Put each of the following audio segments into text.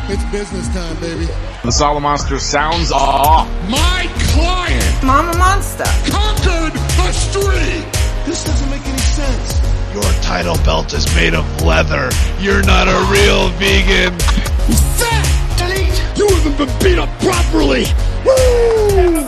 It's business time, baby. The Solomonster sounds off. My client Mama Monster conquered the street. This doesn't make any sense. Your title belt is made of leather. You're not a real vegan. You fat! Delete! You haven't been beat up properly! Woo!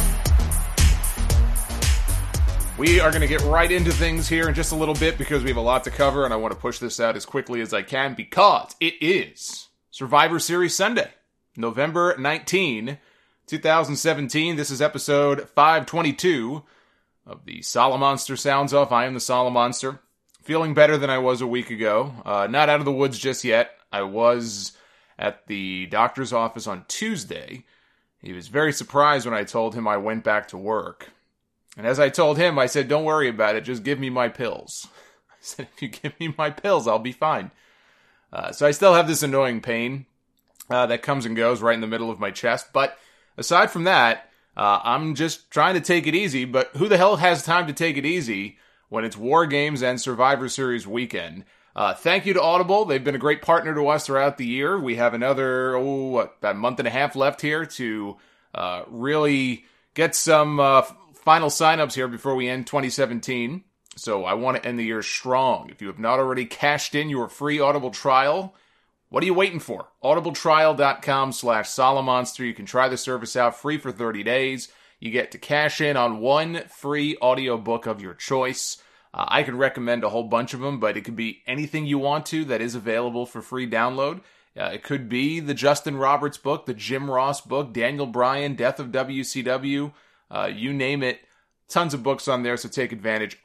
We are going to get right into things here in just a little bit because we have a lot to cover and I want to push this out as quickly as I can because it is Survivor Series Sunday, November 19, 2017. This is episode 522 of the Solomonster Sounds Off. I am the Solomonster. Feeling better than I was a week ago. Not out of the woods just yet. I was at the doctor's office on Tuesday. He was very surprised when I told him I went back to work. And as I told him, I said, don't worry about it, just give me my pills. I said, if you give me my pills, I'll be fine. So I still have this annoying pain that comes and goes right in the middle of my chest. But aside from that, I'm just trying to take it easy. But who the hell has time to take it easy when it's War Games and Survivor Series weekend? Thank you to Audible. They've been a great partner to us throughout the year. We have another, about a month and a half left here to really get some final signups here before we end 2017. So I want to end the year strong. If you have not already cashed in your free Audible trial, what are you waiting for? audibletrial.com/Solomonster. You can try the service out free for 30 days. You get to cash in on one free audiobook of your choice. I could recommend a whole bunch of them, but it could be anything you want to that is available for free download. It could be the Justin Roberts book, the Jim Ross book, Daniel Bryan, Death of WCW, you name it. Tons of books on there, so take advantage.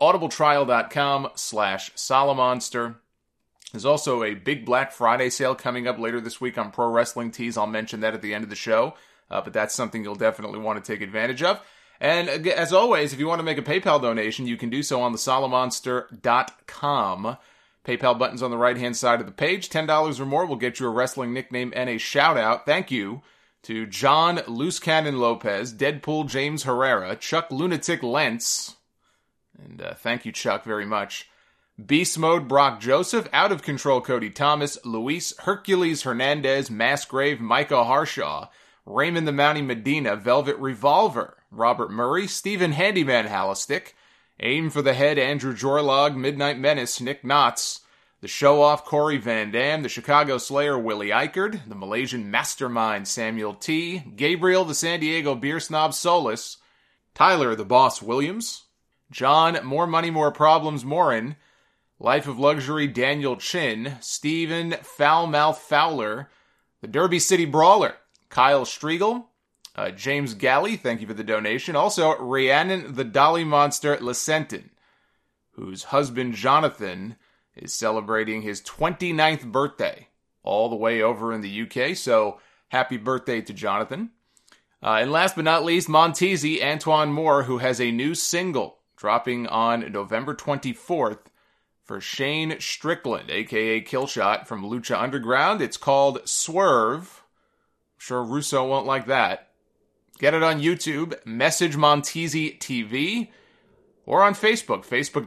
audibletrial.com/Solomonster. There's also a big Black Friday sale coming up later this week on Pro Wrestling Tees. I'll mention that at the end of the show, but that's something you'll definitely want to take advantage of. And as always, if you want to make a PayPal donation, you can do so on the Solomonster.com. PayPal button's on the right-hand side of the page. $10 or more will get you a wrestling nickname and a shout-out. Thank you to John Loose Cannon Lopez, Deadpool James Herrera, Chuck Lunatic Lentz, and thank you, Chuck, very much. Beast Mode Brock Joseph, Out of Control Cody Thomas, Luis Hercules Hernandez, Massgrave Micah Harshaw, Raymond the Mountie Medina, Velvet Revolver, Robert Murray, Stephen Handyman Hallistick, Aim for the Head Andrew Jorlog, Midnight Menace Nick Knotts, the Show-Off Corey Van Dam, the Chicago Slayer Willie Eichard, the Malaysian Mastermind Samuel T., Gabriel the San Diego Beer Snob Solis, Tyler the Boss Williams, John More Money More Problems Morin, Life of Luxury Daniel Chin, Steven Foulmouth Fowler, the Derby City Brawler Kyle Striegel, James Galley, thank you for the donation. Also, Rhiannon the Dolly Monster Lesenton, whose husband Jonathan is celebrating his 29th birthday all the way over in the UK, so happy birthday to Jonathan. And last but not least, Montezi Antoine Moore, who has a new single dropping on November 24th for Shane Strickland, a.k.a. Killshot from Lucha Underground. It's called Swerve. I'm sure Russo won't like that. Get it on YouTube, Message Montezi TV, or on Facebook,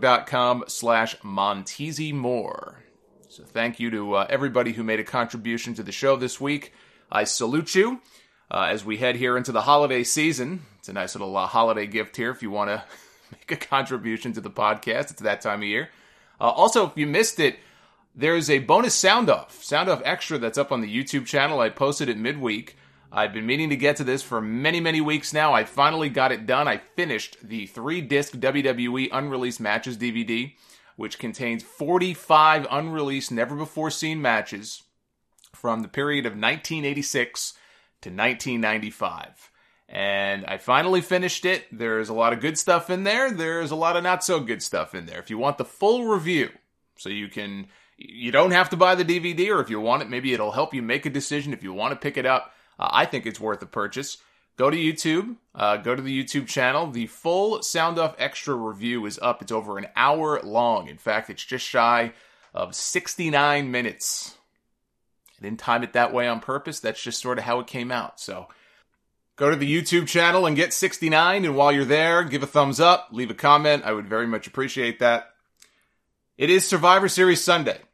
facebook.com/MonteziMoore. So thank you to everybody who made a contribution to the show this week. I salute you as we head here into the holiday season. It's a nice little holiday gift here if you want to make a contribution to the podcast. It's that time of year. Also, if you missed it, there's a bonus sound off extra that's up on the YouTube channel. I posted it midweek. I've been meaning to get to this for many, many weeks now. I finally got it done. I finished the 3-disc WWE Unreleased Matches DVD, which contains 45 unreleased, never-before-seen matches from the period of 1986 to 1995. And I finally finished it. There's a lot of good stuff in there. There's a lot of not-so-good stuff in there. If you want the full review, so you don't have to buy the DVD, or if you want it, maybe it'll help you make a decision if you want to pick it up. I think it's worth a purchase. Go to YouTube. Go to the YouTube channel. The full Sound Off Extra review is up. It's over an hour long. In fact, it's just shy of 69 minutes. I didn't time it that way on purpose. That's just sort of how it came out. So go to the YouTube channel and get 69. And while you're there, give a thumbs up. Leave a comment. I would very much appreciate that. It is Survivor Series Sunday.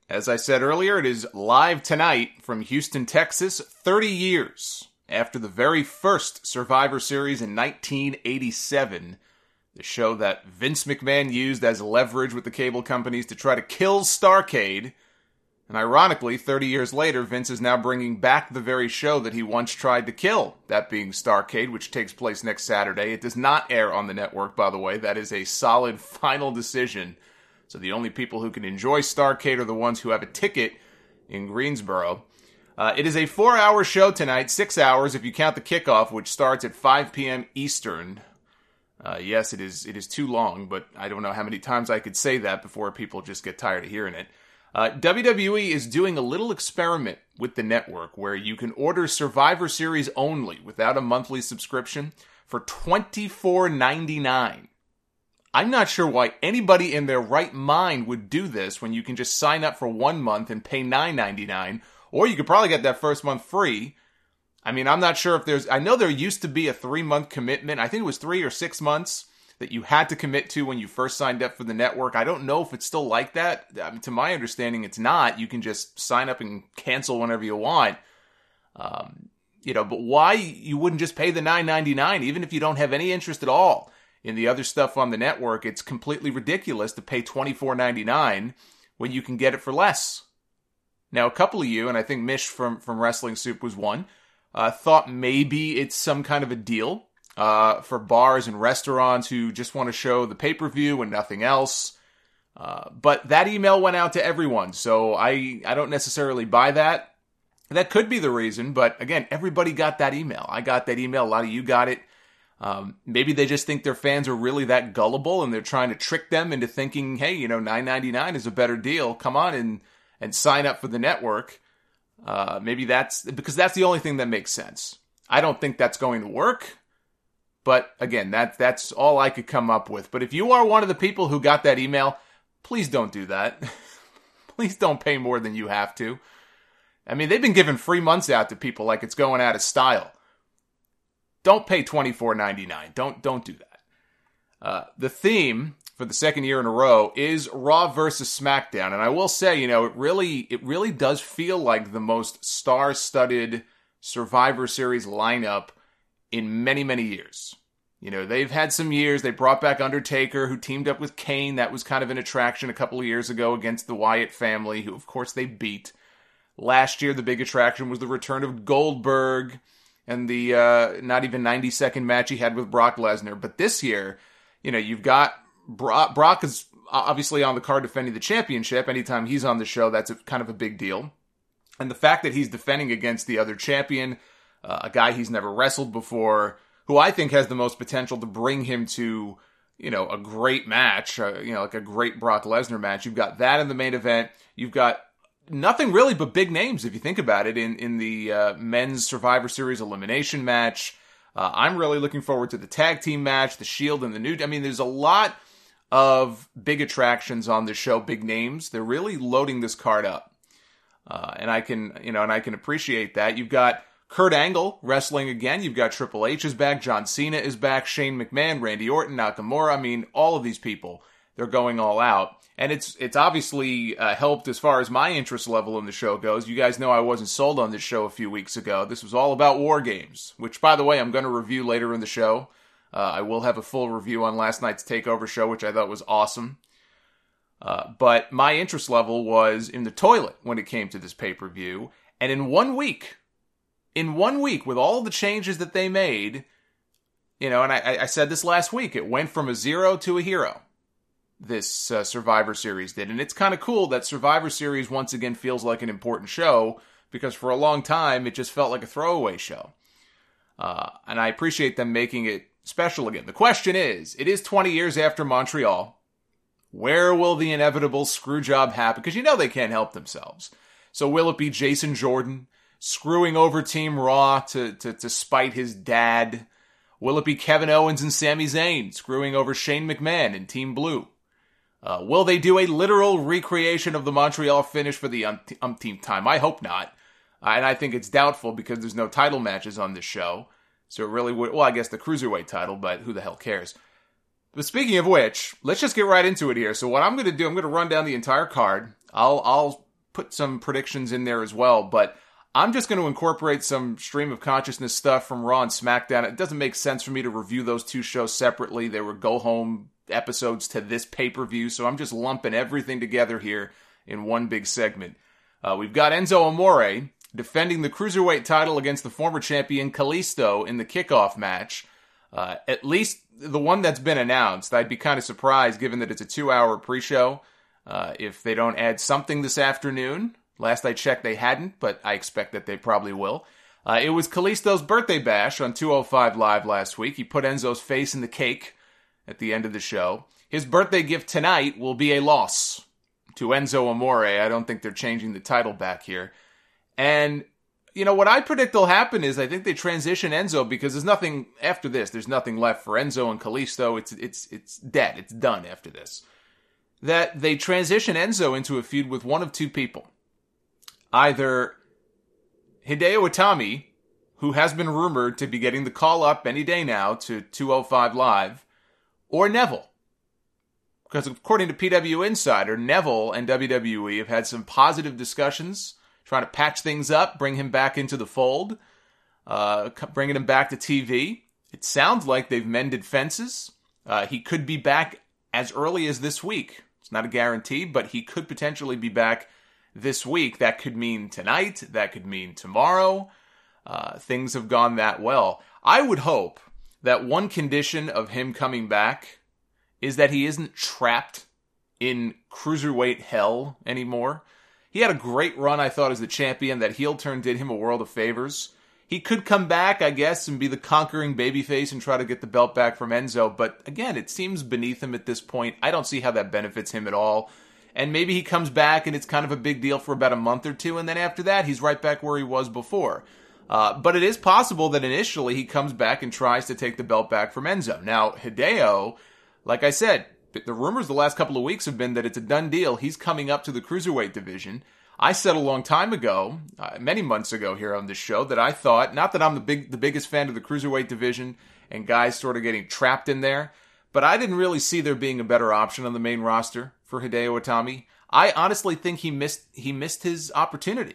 As I said earlier, it is live tonight from Houston, Texas, 30 years after the very first Survivor Series in 1987, the show that Vince McMahon used as leverage with the cable companies to try to kill Starrcade. And ironically, 30 years later, Vince is now bringing back the very show that he once tried to kill, that being Starrcade, which takes place next Saturday. It does not air on the network, by the way. That is a solid final decision. So the only people who can enjoy Starrcade are the ones who have a ticket in Greensboro. It is a 4-hour show tonight, 6 hours if you count the kickoff, which starts at 5 p.m. Eastern. Yes, it is too long, but I don't know how many times I could say that before people just get tired of hearing it. WWE is doing a little experiment with the network where you can order Survivor Series only without a monthly subscription for $24.99. I'm not sure why anybody in their right mind would do this when you can just sign up for 1 month and pay $9.99, or you could probably get that first month free. I mean, I'm not sure if I know there used to be a 3-month commitment. I think it was 3 or 6 months that you had to commit to when you first signed up for the network. I don't know if it's still like that. To my understanding, it's not. You can just sign up and cancel whenever you want. But why you wouldn't just pay the $9.99, even if you don't have any interest at all in the other stuff on the network? It's completely ridiculous to pay $24.99 when you can get it for less. Now, a couple of you, and I think Mish from Wrestling Soup was one, thought maybe it's some kind of a deal for bars and restaurants who just want to show the pay-per-view and nothing else. But that email went out to everyone, so I don't necessarily buy that. That could be the reason, but again, everybody got that email. I got that email. A lot of you got it. Maybe they just think their fans are really that gullible and they're trying to trick them into thinking, hey, $9.99 is a better deal. Come on and sign up for the network. Maybe that's because that's the only thing that makes sense. I don't think that's going to work. But again, that's all I could come up with. But if you are one of the people who got that email, please don't do that. Please don't pay more than you have to. I mean, they've been giving free months out to people like it's going out of style. Don't pay $24.99. Don't do that. The theme for the second year in a row is Raw versus SmackDown. And I will say, it really does feel like the most star-studded Survivor Series lineup in many, many years. They've had some years. They brought back Undertaker, who teamed up with Kane. That was kind of an attraction a couple of years ago against the Wyatt family, who, of course, they beat. Last year, the big attraction was the return of Goldberg and the not even 90-second match he had with Brock Lesnar. But this year, you've got Brock is obviously on the card defending the championship. Anytime he's on the show, that's kind of a big deal. And the fact that he's defending against the other champion, a guy he's never wrestled before, who I think has the most potential to bring him to, a great match, like a great Brock Lesnar match. You've got that in the main event. You've got nothing really but big names, if you think about it, in the men's Survivor Series elimination match. I'm really looking forward to the tag team match, the Shield and the New... I mean, there's a lot of big attractions on this show, big names. They're really loading this card up. And I can appreciate that. You've got Kurt Angle wrestling again. You've got Triple H is back. John Cena is back. Shane McMahon, Randy Orton, Nakamura. I mean, all of these people, they're going all out. And it's obviously helped as far as my interest level in the show goes. You guys know I wasn't sold on this show a few weeks ago. This was all about War Games, which, by the way, I'm going to review later in the show. I will have a full review on last night's TakeOver show, which I thought was awesome. But my interest level was in the toilet when it came to this pay-per-view. And in 1 week, with all the changes that they made, and I said this last week, it went from a zero to a hero. This Survivor Series did. And it's kind of cool that Survivor Series once again feels like an important show, because for a long time it just felt like a throwaway show. And I appreciate them making it special again. The question is, it is 20 years after Montreal. Where will the inevitable screw job happen? Because they can't help themselves. So will it be Jason Jordan screwing over Team Raw to spite his dad? Will it be Kevin Owens and Sami Zayn screwing over Shane McMahon and Team Blue? Will they do a literal recreation of the Montreal finish for the umpteenth time? I hope not. And I think it's doubtful because there's no title matches on this show. So it really would, well, I guess the Cruiserweight title, but who the hell cares? But speaking of which, let's just get right into it here. So what I'm going to do, I'm going to run down the entire card. I'll put some predictions in there as well, but I'm just going to incorporate some stream of consciousness stuff from Raw and SmackDown. It doesn't make sense for me to review those two shows separately. They were go-home episodes to this pay-per-view, so I'm just lumping everything together here in one big segment. We've got Enzo Amore defending the Cruiserweight title against the former champion Kalisto in the kickoff match. At least the one that's been announced. I'd be kind of surprised, given that it's a 2-hour pre-show, if they don't add something this afternoon. Last I checked, they hadn't, but I expect that they probably will. It was Kalisto's birthday bash on 205 Live last week. He put Enzo's face in the cake at the end of the show. His birthday gift tonight will be a loss to Enzo Amore. I don't think they're changing the title back here. And, you know, what I predict will happen is I think they transition Enzo because there's nothing after this. There's nothing left for Enzo and Kalisto. It's dead. It's done after this. That they transition Enzo into a feud with one of two people. Either Hideo Itami, who has been rumored to be getting the call up any day now to 205 Live, or Neville. Because according to PW Insider, Neville and WWE have had some positive discussions, trying to patch things up, bring him back into the fold, bringing him back to TV. It sounds like they've mended fences. He could be back as early as this week. It's not a guarantee, but he could potentially be back this week. That could mean tonight. That could mean tomorrow. Things have gone that well. I would hope that one condition of him coming back is that he isn't trapped in cruiserweight hell anymore. He had a great run, I thought, as the champion. That heel turn did him a world of favors. He could come back, I guess, and be the conquering babyface and try to get the belt back from Enzo. But again, it seems beneath him at this point. I don't see how that benefits him at all. And maybe he comes back and it's kind of a big deal for about a month or two. And then after that, he's right back where he was before. But it is possible that initially he comes back and tries to take the belt back from Enzo. Now, Hideo, like I said, the rumors the last couple of weeks have been that it's a done deal. He's coming up to the Cruiserweight division. I said a long time ago, many months ago here on this show, that I thought, not that I'm the biggest fan of the Cruiserweight division and guys sort of getting trapped in there, but I didn't really see there being a better option on the main roster for Hideo Itami. I honestly think he missed his opportunity.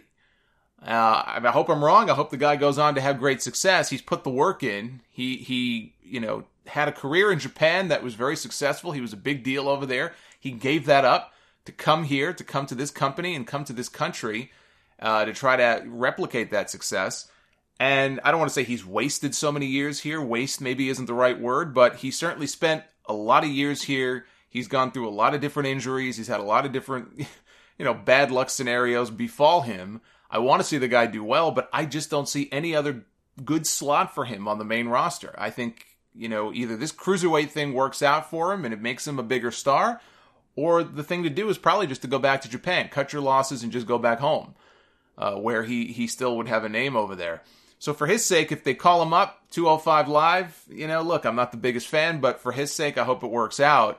I hope I'm wrong. I hope the guy goes on to have great success. He's put the work in. He had a career in Japan that was very successful. He was a big deal over there. He gave that up to come here, to come to this company and come to this country to try to replicate that success. And I don't want to say he's wasted so many years here. Waste maybe isn't the right word, but he certainly spent a lot of years here. He's gone through a lot of different injuries. He's had a lot of different, bad luck scenarios befall him. I want to see the guy do well, but I just don't see any other good slot for him on the main roster. I think, either this cruiserweight thing works out for him and it makes him a bigger star, or the thing to do is probably just to go back to Japan, cut your losses and just go back home, where he still would have a name over there. So for his sake, if they call him up, 205 Live, look, I'm not the biggest fan, but for his sake, I hope it works out.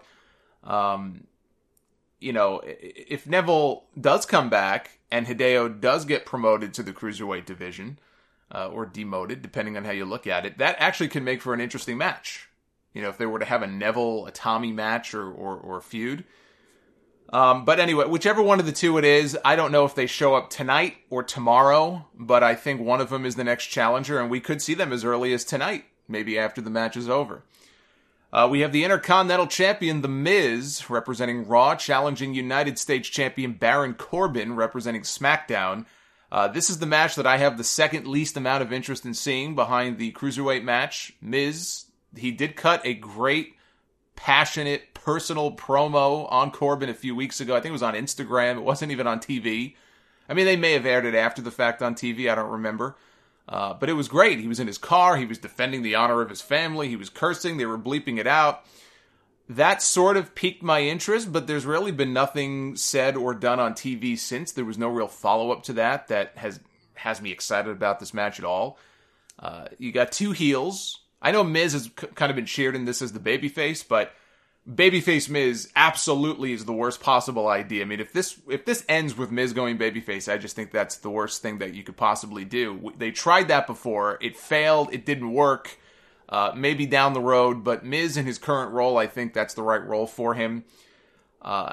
If Neville does come back and Hideo does get promoted to the Cruiserweight division, or demoted, depending on how you look at it, that actually can make for an interesting match. If they were to have a Neville Itami match or feud. But anyway, whichever one of the two it is, I don't know if they show up tonight or tomorrow, but I think one of them is the next challenger, and we could see them as early as tonight, maybe after the match is over. We have the Intercontinental Champion, The Miz, representing Raw, challenging United States Champion Baron Corbin, representing SmackDown. This is the match that I have the second least amount of interest in seeing behind the Cruiserweight match. Miz, he did cut a great, passionate, personal promo on Corbin a few weeks ago. I think it was on Instagram. It wasn't even on TV. I mean, they may have aired it after the fact on TV. I don't remember. But it was great. He was in his car. He was defending the honor of his family. He was cursing. They were bleeping it out. That sort of piqued my interest, but there's really been nothing said or done on TV since. There was no real follow-up to that has me excited about this match at all. You got two heels. I know Miz has kind of been cheered in this as the babyface, but babyface Miz absolutely is the worst possible idea. I mean, if this ends with Miz going babyface, I just think that's the worst thing that you could possibly do. They tried that before. It failed. It didn't work. Maybe down the road, but Miz in his current role, I think that's the right role for him.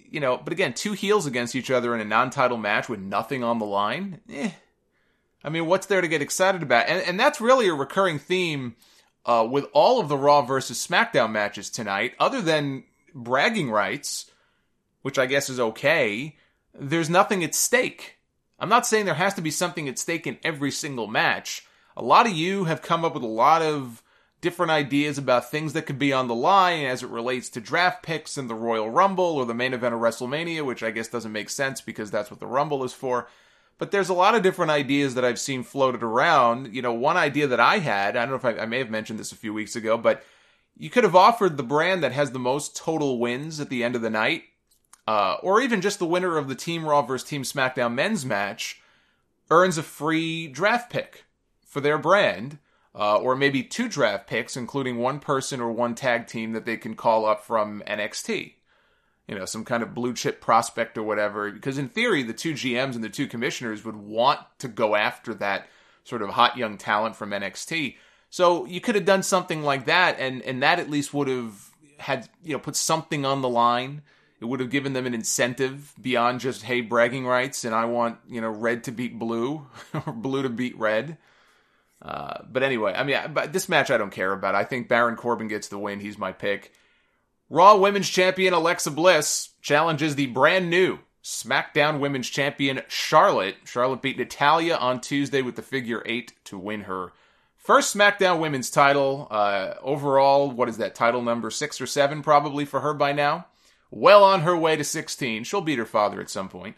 but again, two heels against each other in a non-title match with nothing on the line. I mean, what's there to get excited about? And that's really a recurring theme with all of the Raw versus SmackDown matches tonight, other than bragging rights, which I guess is okay. There's nothing at stake. I'm not saying there has to be something at stake in every single match. A lot of you have come up with a lot of different ideas about things that could be on the line as it relates to draft picks in the Royal Rumble or the main event of WrestleMania, which I guess doesn't make sense because that's what the Rumble is for. But there's a lot of different ideas that I've seen floated around. One idea that I had, I don't know if I may have mentioned this a few weeks ago, but you could have offered the brand that has the most total wins at the end of the night, or even just the winner of the Team Raw vs. Team SmackDown men's match, earns a free draft pick for their brand, or maybe 2 draft picks, including one person or one tag team that they can call up from NXT. Some kind of blue chip prospect or whatever. Because in theory, the 2 GMs and the 2 commissioners would want to go after that sort of hot young talent from NXT. So you could have done something like that, and that at least would have had, put something on the line. It would have given them an incentive beyond just, hey, bragging rights, and I want, red to beat blue, or blue to beat red. But anyway, but this match I don't care about. I think Baron Corbin gets the win. He's my pick. Raw Women's Champion Alexa Bliss challenges the brand new SmackDown Women's Champion Charlotte. Charlotte beat Natalya on Tuesday with the figure 8 to win her first SmackDown Women's title. Overall, what is that, title number 6 or 7 probably for her by now? Well on her way to 16. She'll beat her father at some point.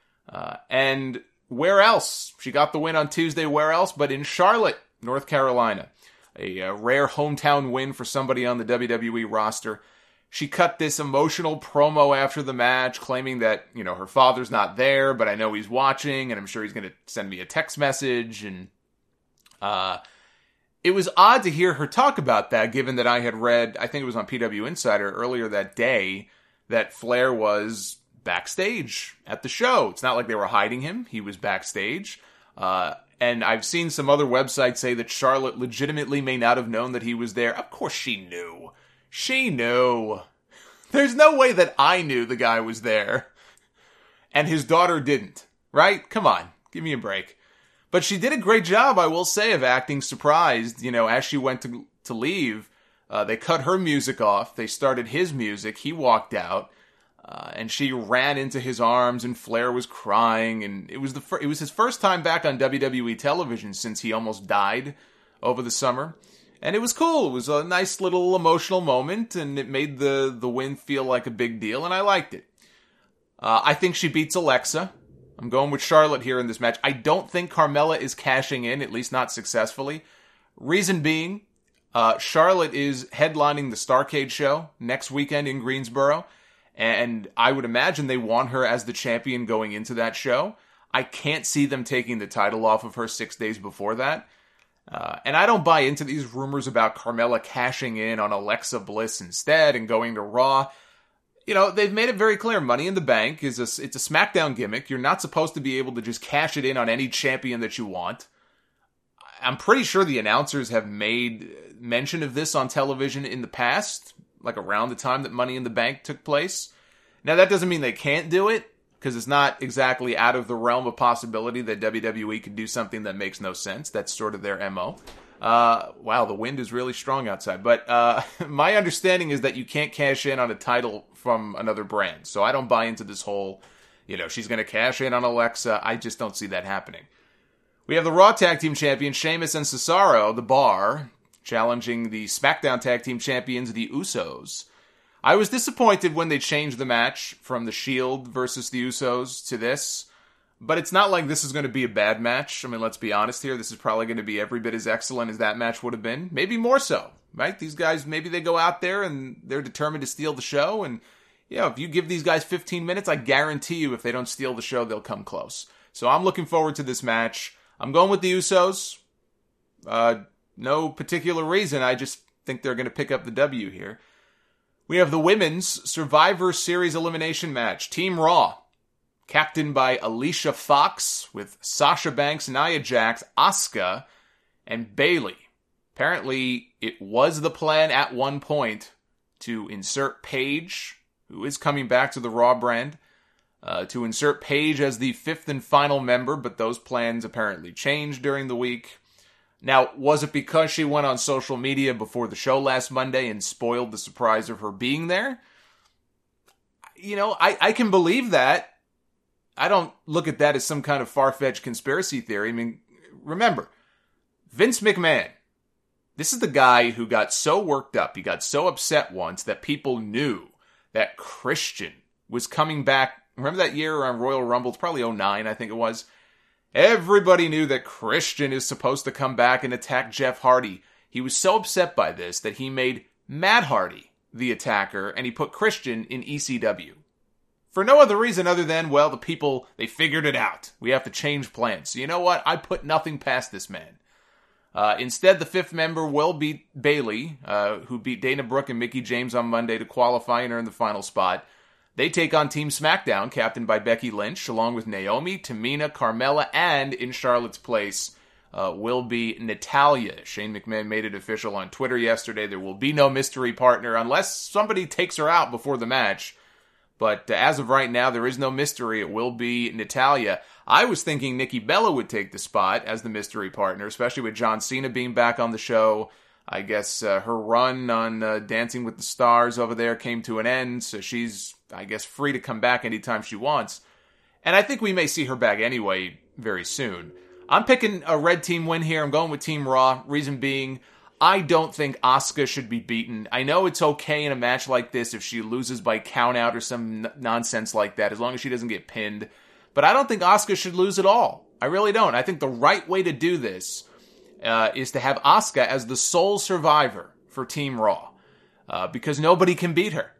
And where else? She got the win on Tuesday. Where else but in Charlotte, North Carolina? A rare hometown win for somebody on the WWE roster. She cut this emotional promo after the match, claiming that, her father's not there, but I know he's watching, and I'm sure he's going to send me a text message. And it was odd to hear her talk about that, given that I had read, I think it was on PW Insider earlier that day, that Flair was backstage at the show. It's not like they were hiding him. He was backstage. And I've seen some other websites say that Charlotte legitimately may not have known that he was there. Of course she knew. She knew. There's no way that I knew the guy was there. And his daughter didn't. Right? Come on. Give me a break. But she did a great job, I will say, of acting surprised. As she went to leave, they cut her music off. They started his music. He walked out. And she ran into his arms, and Flair was crying. And it was his first time back on WWE television since he almost died over the summer. And it was cool. It was a nice little emotional moment, and it made the win feel like a big deal, and I liked it. I think she beats Alexa. I'm going with Charlotte here in this match. I don't think Carmella is cashing in, at least not successfully. Reason being, Charlotte is headlining the Starrcade show next weekend in Greensboro, and I would imagine they want her as the champion going into that show. I can't see them taking the title off of her 6 days before that. And I don't buy into these rumors about Carmella cashing in on Alexa Bliss instead and going to Raw. They've made it very clear Money in the Bank it's a SmackDown gimmick. You're not supposed to be able to just cash it in on any champion that you want. I'm pretty sure the announcers have made mention of this on television in the past, like around the time that Money in the Bank took place. Now, that doesn't mean they can't do it, because it's not exactly out of the realm of possibility that WWE could do something that makes no sense. That's sort of their MO. Wow, the wind is really strong outside. But my understanding is that you can't cash in on a title from another brand. So I don't buy into this whole, she's going to cash in on Alexa. I just don't see that happening. We have the Raw Tag Team Champions, Sheamus and Cesaro, The Bar, challenging the SmackDown Tag Team Champions, the Usos. I was disappointed when they changed the match from the Shield versus the Usos to this, but it's not like this is going to be a bad match. I mean, let's be honest here. This is probably going to be every bit as excellent as that match would have been. Maybe more so, right? These guys, maybe they go out there and they're determined to steal the show, and if you give these guys 15 minutes, I guarantee you if they don't steal the show, they'll come close. So I'm looking forward to this match. I'm going with the Usos. No particular reason. I just think they're going to pick up the W here. We have the Women's Survivor Series elimination match. Team Raw, captained by Alicia Fox, with Sasha Banks, Nia Jax, Asuka, and Bayley. Apparently, it was the plan at one point to insert Paige who is coming back to the Raw brand, to insert Paige as the 5th and final member, but those plans apparently changed during the week. Now, was it because she went on social media before the show last Monday and spoiled the surprise of her being there? You know, I can believe that. I don't look at that as some kind of far-fetched conspiracy theory. I mean, remember, Vince McMahon, this is the guy who got so worked up, he got so upset once that people knew that Christian was coming back. Remember that year around Royal Rumble? It's probably 2009, I think it was. Everybody knew that Christian is supposed to come back and attack Jeff Hardy. He was so upset by this that he made Matt Hardy the attacker, and he put Christian in ECW. For no other reason other than, well, the people, they figured it out. We have to change plans. So you know what? I put nothing past this man. Instead, the 5th member will beat Bayley, who beat Dana Brooke and Mickie James on Monday to qualify and earn the final spot. They take on Team SmackDown, captained by Becky Lynch, along with Naomi, Tamina, Carmella, and in Charlotte's place will be Natalya. Shane McMahon made it official on Twitter yesterday. There will be no mystery partner unless somebody takes her out before the match. But as of right now, there is no mystery. It will be Natalya. I was thinking Nikki Bella would take the spot as the mystery partner, especially with John Cena being back on the show. I guess her run on Dancing with the Stars over there came to an end, so she's, I guess, free to come back anytime she wants. And I think we may see her back anyway very soon. I'm picking a red team win here. I'm going with Team Raw. Reason being, I don't think Asuka should be beaten. I know it's okay in a match like this if she loses by countout or some nonsense like that, as long as she doesn't get pinned. But I don't think Asuka should lose at all. I really don't. I think the right way to do this is to have Asuka as the sole survivor for Team Raw, because nobody can beat her.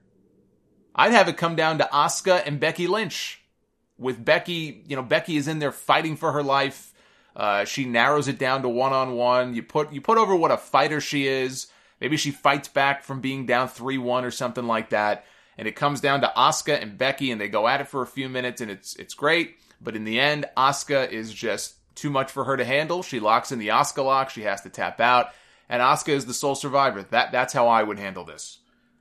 I'd have it come down to Asuka and Becky Lynch. With Becky, you know, Becky is in there fighting for her life. She narrows it down to one-on-one. You put over what a fighter she is. Maybe she fights back from being down 3-1 or something like that. And it comes down to Asuka and Becky, and they go at it for a few minutes, and it's great. But in the end, Asuka is just too much for her to handle. She locks in the Asuka lock. She has to tap out. And Asuka is the sole survivor. That's how I would handle this.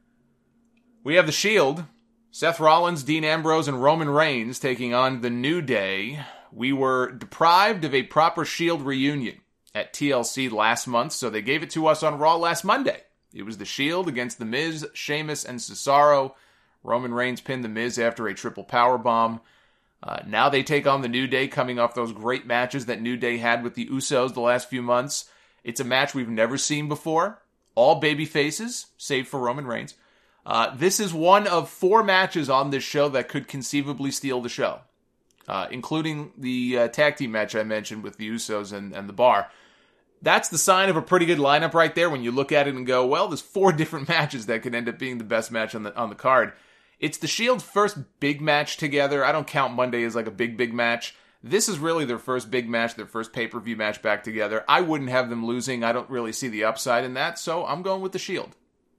We have the Shield. Seth Rollins, Dean Ambrose, and Roman Reigns taking on the New Day. We were deprived of a proper Shield reunion at TLC last month, so they gave it to us on Raw last Monday. It was the Shield against The Miz, Sheamus, and Cesaro. Roman Reigns pinned The Miz after a triple powerbomb. Now they take on the New Day, coming off those great matches that New Day had with the Usos the last few months. It's a match we've never seen before. All baby faces, save for Roman Reigns. This is one of 4 matches on this show that could conceivably steal the show, including the tag team match I mentioned with the Usos and the Bar. That's the sign of a pretty good lineup right there when you look at it and go, well, there's 4 different matches that could end up being the best match on the card. It's the Shield's first big match together. I don't count Monday as like a big match. This is really their first big match, their first pay-per-view match back together. I wouldn't have them losing. I don't really see the upside in that, so I'm going with the Shield.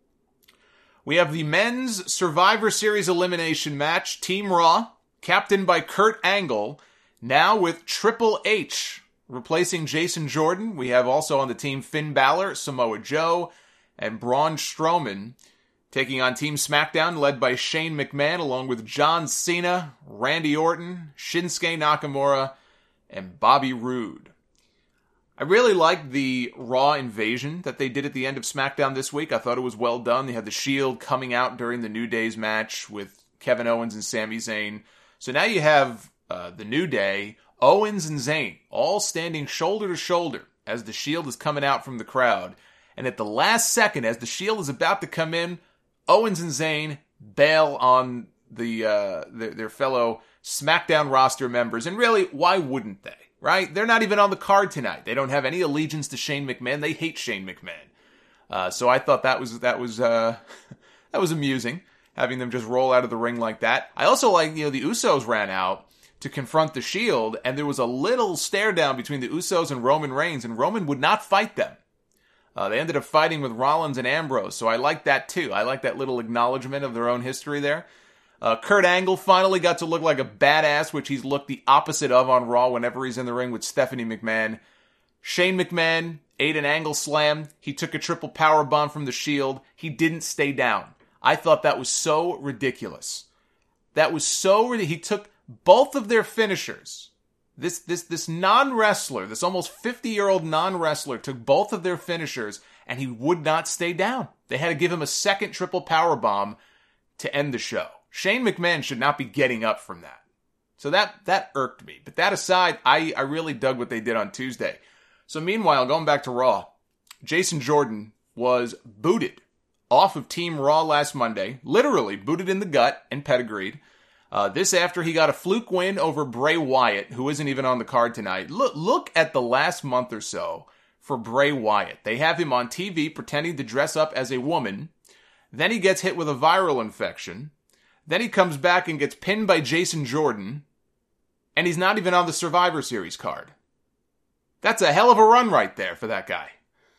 We have the Men's Survivor Series Elimination match. Team Raw, captained by Kurt Angle, now with Triple H replacing Jason Jordan. We have also on the team Finn Balor, Samoa Joe, and Braun Strowman, taking on Team SmackDown, led by Shane McMahon, along with John Cena, Randy Orton, Shinsuke Nakamura, and Bobby Roode. I really liked the Raw invasion that they did at the end of SmackDown this week. I thought it was well done. They had the Shield coming out during the New Day's match with Kevin Owens and Sami Zayn. So now you have the New Day, Owens and Zayn, all standing shoulder to shoulder as the Shield is coming out from the crowd. And at the last second, as the Shield is about to come in, Owens and Zayn bail on their fellow SmackDown roster members. And really, why wouldn't they? Right? They're not even on the card tonight. They don't have any allegiance to Shane McMahon. They hate Shane McMahon. So I thought that was that was amusing, having them just roll out of the ring like that. I also like, the Usos ran out to confront the Shield, and there was a little stare down between the Usos and Roman Reigns, and Roman would not fight them. They ended up fighting with Rollins and Ambrose, so I like that too. I like that little acknowledgement of their own history there. Kurt Angle finally got to look like a badass, which he's looked the opposite of on Raw whenever he's in the ring with Stephanie McMahon. Shane McMahon ate an Angle slam. He took a triple powerbomb from the Shield. He didn't stay down. I thought that was so ridiculous. That was so ridiculous. He took both of their finishers. This non-wrestler, this almost 50-year-old non-wrestler took both of their finishers and he would not stay down. They had to give him a second triple powerbomb to end the show. Shane McMahon should not be getting up from that. So that irked me. But that aside, I really dug what they did on Tuesday. So meanwhile, going back to Raw, Jason Jordan was booted off of Team Raw last Monday. Literally booted in the gut and pedigreed. This after he got a fluke win over Bray Wyatt, who isn't even on the card tonight. Look at the last month or so for Bray Wyatt. They have him on TV pretending to dress up as a woman. Then he gets hit with a viral infection. Then he comes back and gets pinned by Jason Jordan. And he's not even on the Survivor Series card. That's a hell of a run right there for that guy.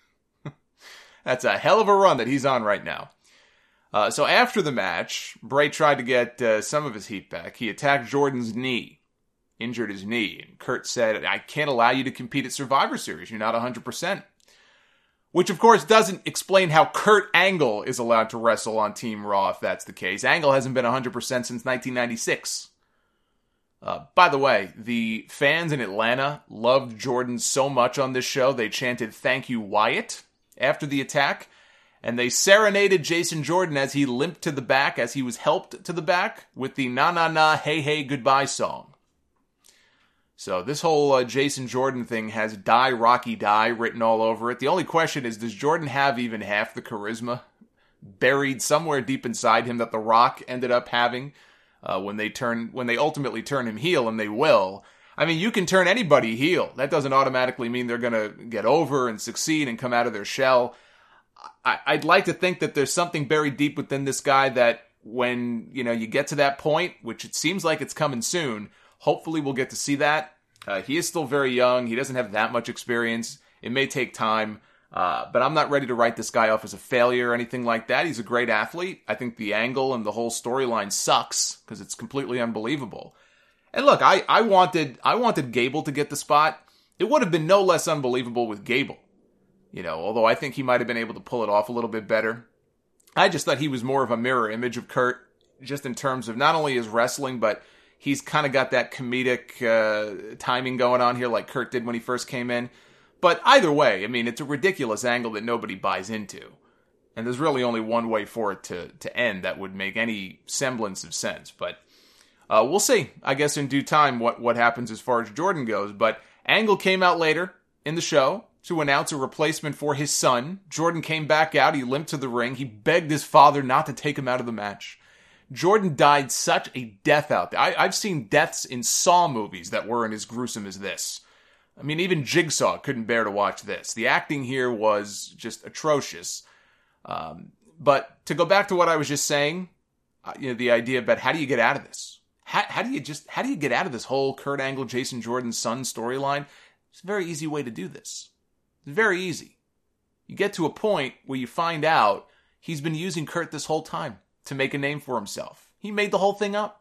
That's a hell of a run that he's on right now. So after the match, Bray tried to get some of his heat back. He attacked Jordan's knee, injured his knee. And Kurt said, I can't allow you to compete at Survivor Series. You're not 100%. Which, of course, doesn't explain how Kurt Angle is allowed to wrestle on Team Raw, if that's the case. Angle hasn't been 100% since 1996. By the way, the fans in Atlanta loved Jordan so much on this show, they chanted, "Thank you, Wyatt," after the attack. And they serenaded Jason Jordan as he limped to the back, as he was helped to the back, with the "Na Na Na Hey Hey Goodbye" song. So this whole Jason Jordan thing has "Die Rocky Die" written all over it. The only question is, does Jordan have even half the charisma buried somewhere deep inside him that The Rock ended up having when they ultimately turn him heel, and they will? I mean, you can turn anybody heel. That doesn't automatically mean they're going to get over and succeed and come out of their shell. I'd like to think that there's something buried deep within this guy that when, you get to that point, which it seems like it's coming soon, hopefully we'll get to see that. He is still very young. He doesn't have that much experience. It may take time, but I'm not ready to write this guy off as a failure or anything like that. He's a great athlete. I think the angle and the whole storyline sucks because it's completely unbelievable. And look, I wanted Gable to get the spot. It would have been no less unbelievable with Gable. Although I think he might have been able to pull it off a little bit better. I just thought he was more of a mirror image of Kurt, just in terms of not only his wrestling, but he's kind of got that comedic timing going on here like Kurt did when he first came in. But either way, I mean, it's a ridiculous angle that nobody buys into. And there's really only one way for it to end that would make any semblance of sense. But we'll see, I guess, in due time what happens as far as Jordan goes. But Angle came out later in the show to announce a replacement for his son. Jordan came back out. He limped to the ring. He begged his father not to take him out of the match. Jordan died such a death out there. I've seen deaths in Saw movies that weren't as gruesome as this. I mean, even Jigsaw couldn't bear to watch this. The acting here was just atrocious. But to go back to what I was just saying, the idea about how do you get out of this? How do you get out of this whole Kurt Angle, Jason Jordan son storyline? It's a very easy way to do this. It's very easy. You get to a point where you find out he's been using Kurt this whole time to make a name for himself. He made the whole thing up.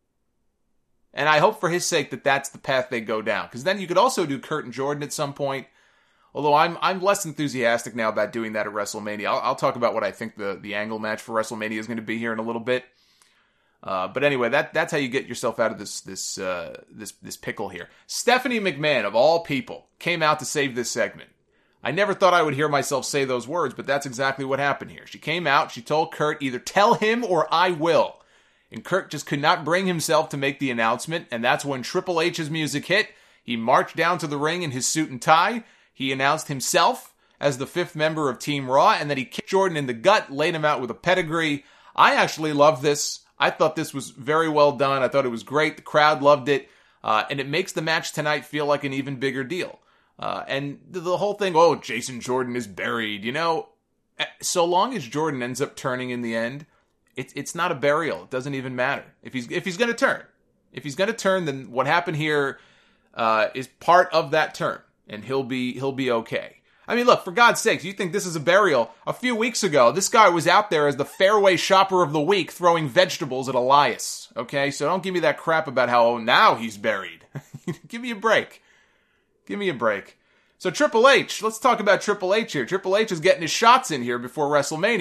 And I hope for his sake that that's the path they go down. Because then you could also do Kurt and Jordan at some point. Although I'm less enthusiastic now about doing that at WrestleMania. I'll talk about what I think the Angle match for WrestleMania is going to be here in a little bit. But anyway, that's how you get yourself out of this pickle here. Stephanie McMahon, of all people, came out to save this segment. I never thought I would hear myself say those words, but that's exactly what happened here. She came out, she told Kurt, either tell him or I will. And Kurt just could not bring himself to make the announcement, and that's when Triple H's music hit. He marched down to the ring in his suit and tie. He announced himself as the 5th member of Team Raw, and then he kicked Jordan in the gut, laid him out with a pedigree. I actually love this. I thought this was very well done. I thought it was great. The crowd loved it. And it makes the match tonight feel like an even bigger deal. And the whole thing, Jason Jordan is buried, so long as Jordan ends up turning in the end, it's not a burial. It doesn't even matter. If he's going to turn, then what happened here, is part of that turn, and he'll be okay. I mean, look, for God's sakes, you think this is a burial? A few weeks ago, this guy was out there as the Fairway Shopper of the Week throwing vegetables at Elias, okay? So don't give me that crap about how, now he's buried. Give me a break. Give me a break. So Triple H, let's talk about Triple H here. Triple H is getting his shots in here before WrestleMania.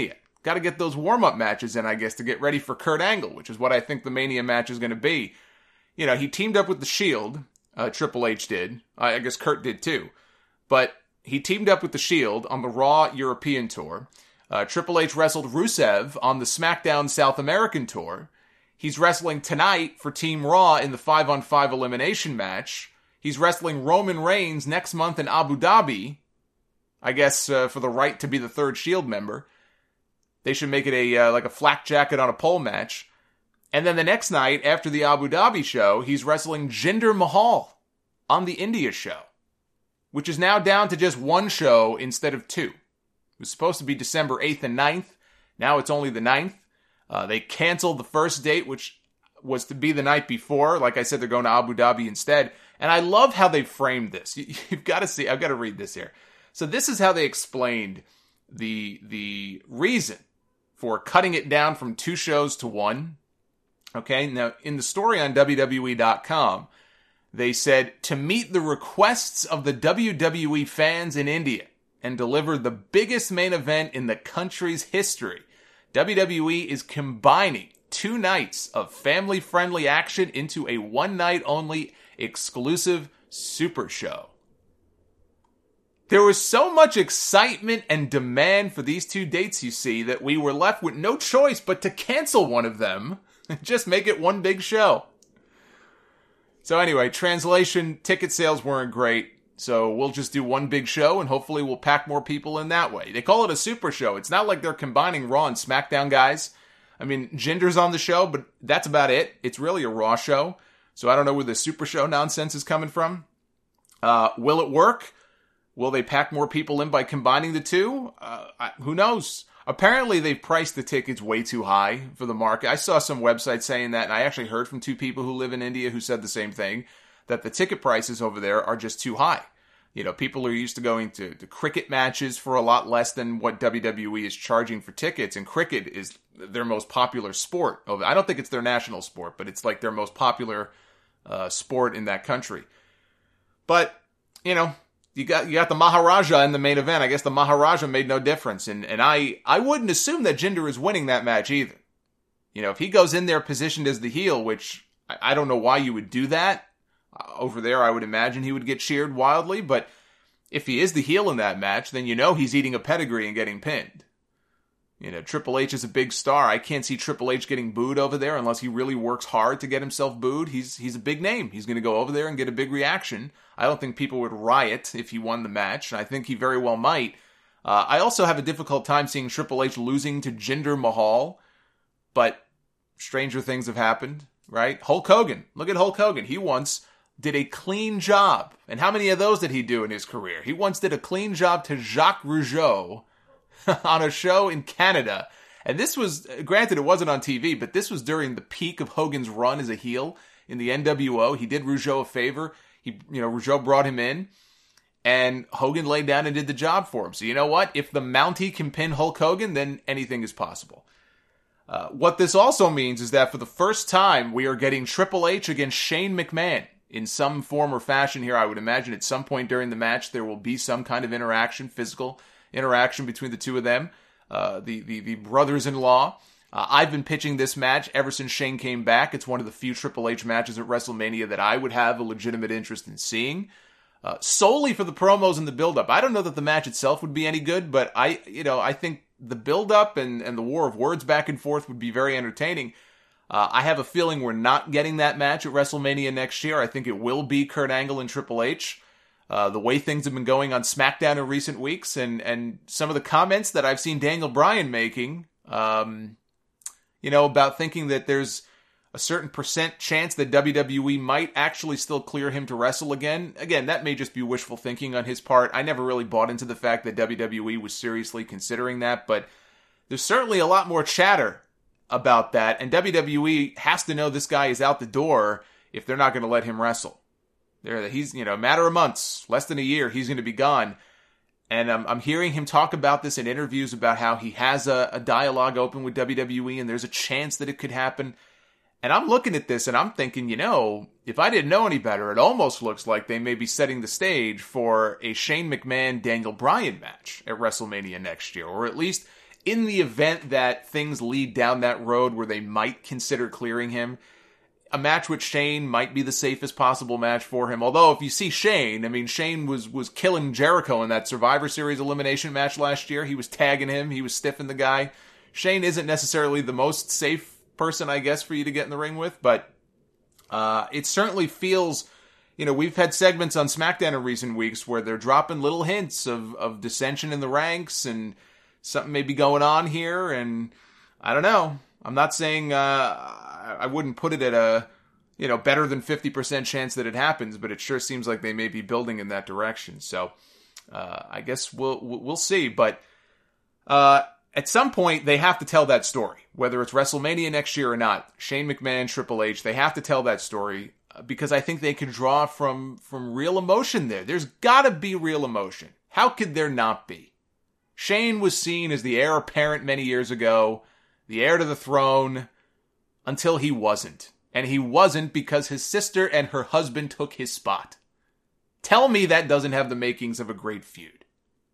Got to get those warm-up matches in, I guess, to get ready for Kurt Angle, which is what I think the Mania match is going to be. You know, he teamed up with The Shield. Triple H did. I guess Kurt did too. But he teamed up with The Shield on the Raw European Tour. Triple H wrestled Rusev on the SmackDown South American Tour. He's wrestling tonight for Team Raw in the 5-on-5 elimination match. He's wrestling Roman Reigns next month in Abu Dhabi. I guess for the right to be the third Shield member. They should make it like a flak jacket on a pole match. And then the next night, after the Abu Dhabi show, he's wrestling Jinder Mahal on the India show, which is now down to just one show instead of two. It was supposed to be December 8th and 9th. Now it's only the 9th. They canceled the first date, which was to be the night before. Like I said, they're going to Abu Dhabi instead. And I love how they framed this. You've got to see. I've got to read this here. So this is how they explained the reason for cutting it down from two shows to one. Okay, now in the story on WWE.com, they said, to meet the requests of the WWE fans in India and deliver the biggest main event in the country's history, WWE is combining 2 nights of family-friendly action into a one-night-only exclusive super show. There was so much excitement and demand for these 2 dates, you see, that we were left with no choice but to cancel one of them and just make it one big show. So anyway, translation, ticket sales weren't great, so we'll just do one big show and hopefully we'll pack more people in that way. They call it a super show. It's not like they're combining Raw and SmackDown guys. I mean, Jinder's on the show, but that's about it. It's really a Raw show, so I don't know where the super show nonsense is coming from. Will it work? Will they pack more people in by combining the two? Who knows? Apparently, they've priced the tickets way too high for the market. I saw some websites saying that, and I actually heard from 2 people who live in India who said the same thing, that the ticket prices over there are just too high. You know, people are used to going to cricket matches for a lot less than what WWE is charging for tickets, and cricket is their most popular sport. I don't think it's their national sport, but it's like their most popular sport in that country. But, you know, you got the Maharaja in the main event. I guess the Maharaja made no difference. And I wouldn't assume that Jinder is winning that match either. You know, if he goes in there positioned as the heel, which I don't know why you would do that. Over there, I would imagine he would get cheered wildly. But if he is the heel in that match, then you know he's eating a pedigree and getting pinned. You know, Triple H is a big star. I can't see Triple H getting booed over there unless he really works hard to get himself booed. He's a big name. He's going to go over there and get a big reaction. I don't think people would riot if he won the match, and I think he very well might. I also have a difficult time seeing Triple H losing to Jinder Mahal, but stranger things have happened, right? Hulk Hogan. Look at Hulk Hogan. He once did a clean job. And how many of those did he do in his career? He once did a clean job to Jacques Rougeau on a show in Canada. And this was, granted it wasn't on TV, but this was during the peak of Hogan's run as a heel in the NWO. He did Rougeau a favor. Rougeau brought him in, and Hogan laid down and did the job for him. So you know what? If the Mountie can pin Hulk Hogan, then anything is possible. What this also means is that for the first time, we are getting Triple H against Shane McMahon in some form or fashion here. I would imagine at some point during the match, there will be some kind of interaction, physical interaction between the two of them, the brothers-in-law. I've been pitching this match ever since Shane came back. It's one of the few Triple H matches at WrestleMania that I would have a legitimate interest in seeing, solely for the promos and the build-up. I don't know that the match itself would be any good, but I think the build-up and the war of words back and forth would be very entertaining. I have a feeling we're not getting that match at WrestleMania next year. I think it will be Kurt Angle and Triple H. The way things have been going on SmackDown in recent weeks, and some of the comments that I've seen Daniel Bryan making, about thinking that there's a certain % chance that WWE might actually still clear him to wrestle again. Again, that may just be wishful thinking on his part. I never really bought into the fact that WWE was seriously considering that, but there's certainly a lot more chatter about that, and WWE has to know this guy is out the door if they're not going to let him wrestle. He's, a matter of months, less than a year, he's going to be gone. And I'm hearing him talk about this in interviews about how he has a dialogue open with WWE and there's a chance that it could happen. And I'm looking at this and I'm thinking, if I didn't know any better, it almost looks like they may be setting the stage for a Shane McMahon-Daniel Bryan match at WrestleMania next year, or at least in the event that things lead down that road where they might consider clearing him, a match with Shane might be the safest possible match for him. Although, if you see Shane, I mean, Shane was killing Jericho in that Survivor Series elimination match last year. He was tagging him. He was stiffing the guy. Shane isn't necessarily the most safe person, I guess, for you to get in the ring with, but it certainly feels... You know, we've had segments on SmackDown in recent weeks where they're dropping little hints of dissension in the ranks and something may be going on here, and I don't know. I'm not saying I wouldn't put it at a, better than 50% chance that it happens, but it sure seems like they may be building in that direction. So I guess we'll see. But at some point, they have to tell that story, whether it's WrestleMania next year or not. Shane McMahon, Triple H, they have to tell that story. Because I think they can draw from real emotion there. There's gotta be real emotion. How could there not be? Shane was seen as the heir apparent many years ago, the heir to the throne, until he wasn't. And he wasn't because his sister and her husband took his spot. Tell me that doesn't have the makings of a great feud.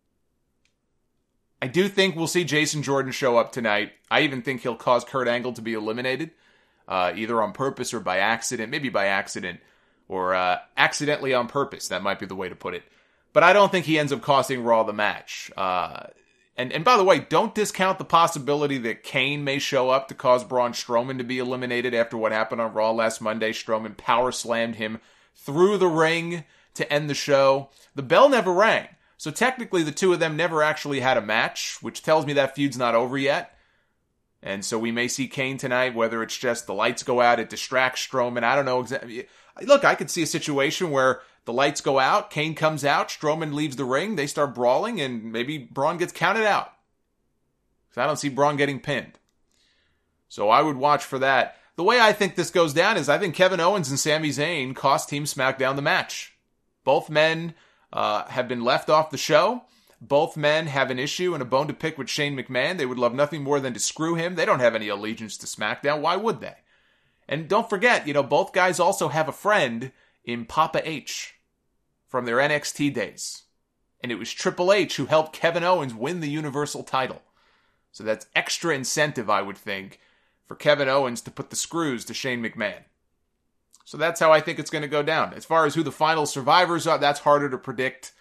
I do think we'll see Jason Jordan show up tonight. I even think he'll cause Kurt Angle to be eliminated. Either on purpose or by accident, maybe by accident, or accidentally on purpose. That might be the way to put it. But I don't think he ends up costing Raw the match. And by the way, don't discount the possibility that Kane may show up to cause Braun Strowman to be eliminated after what happened on Raw last Monday. Strowman power slammed him through the ring to end the show. The bell never rang. So technically the two of them never actually had a match, which tells me that feud's not over yet. And so we may see Kane tonight, whether it's just the lights go out, it distracts Strowman. I don't know exactly. Look, I could see a situation where the lights go out, Kane comes out, Strowman leaves the ring, they start brawling, and maybe Braun gets counted out. So I don't see Braun getting pinned. So I would watch for that. The way I think this goes down is I think Kevin Owens and Sami Zayn cost Team SmackDown the match. Both men have been left off the show. Both men have an issue and a bone to pick with Shane McMahon. They would love nothing more than to screw him. They don't have any allegiance to SmackDown. Why would they? And don't forget, both guys also have a friend in Papa H from their NXT days. And it was Triple H who helped Kevin Owens win the Universal title. So that's extra incentive, I would think, for Kevin Owens to put the screws to Shane McMahon. So that's how I think it's going to go down. As far as who the final survivors are, that's harder to predict.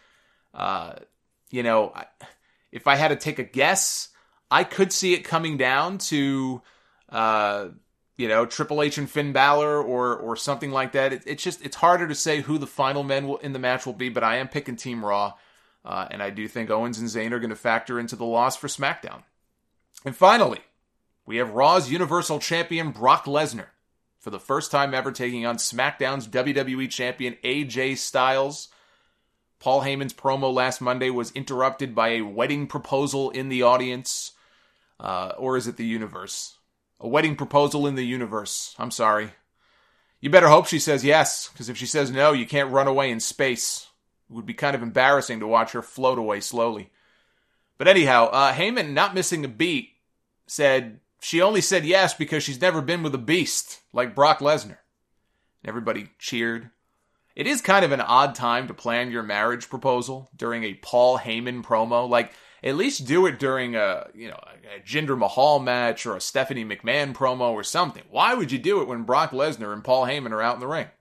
If I had to take a guess, I could see it coming down to, Triple H and Finn Balor or something like that. It's harder to say who the final men in the match will be, but I am picking Team Raw. And I do think Owens and Zayn are going to factor into the loss for SmackDown. And finally, we have Raw's Universal Champion Brock Lesnar for the first time ever taking on SmackDown's WWE Champion AJ Styles. Paul Heyman's promo last Monday was interrupted by a wedding proposal in the audience. Or is it the universe? A wedding proposal in the universe. I'm sorry. You better hope she says yes, because if she says no, you can't run away in space. It would be kind of embarrassing to watch her float away slowly. But anyhow, Heyman, not missing a beat, said she only said yes because she's never been with a beast like Brock Lesnar. Everybody cheered. It is kind of an odd time to plan your marriage proposal during a Paul Heyman promo. Like, at least do it during a Jinder Mahal match or a Stephanie McMahon promo or something. Why would you do it when Brock Lesnar and Paul Heyman are out in the ring?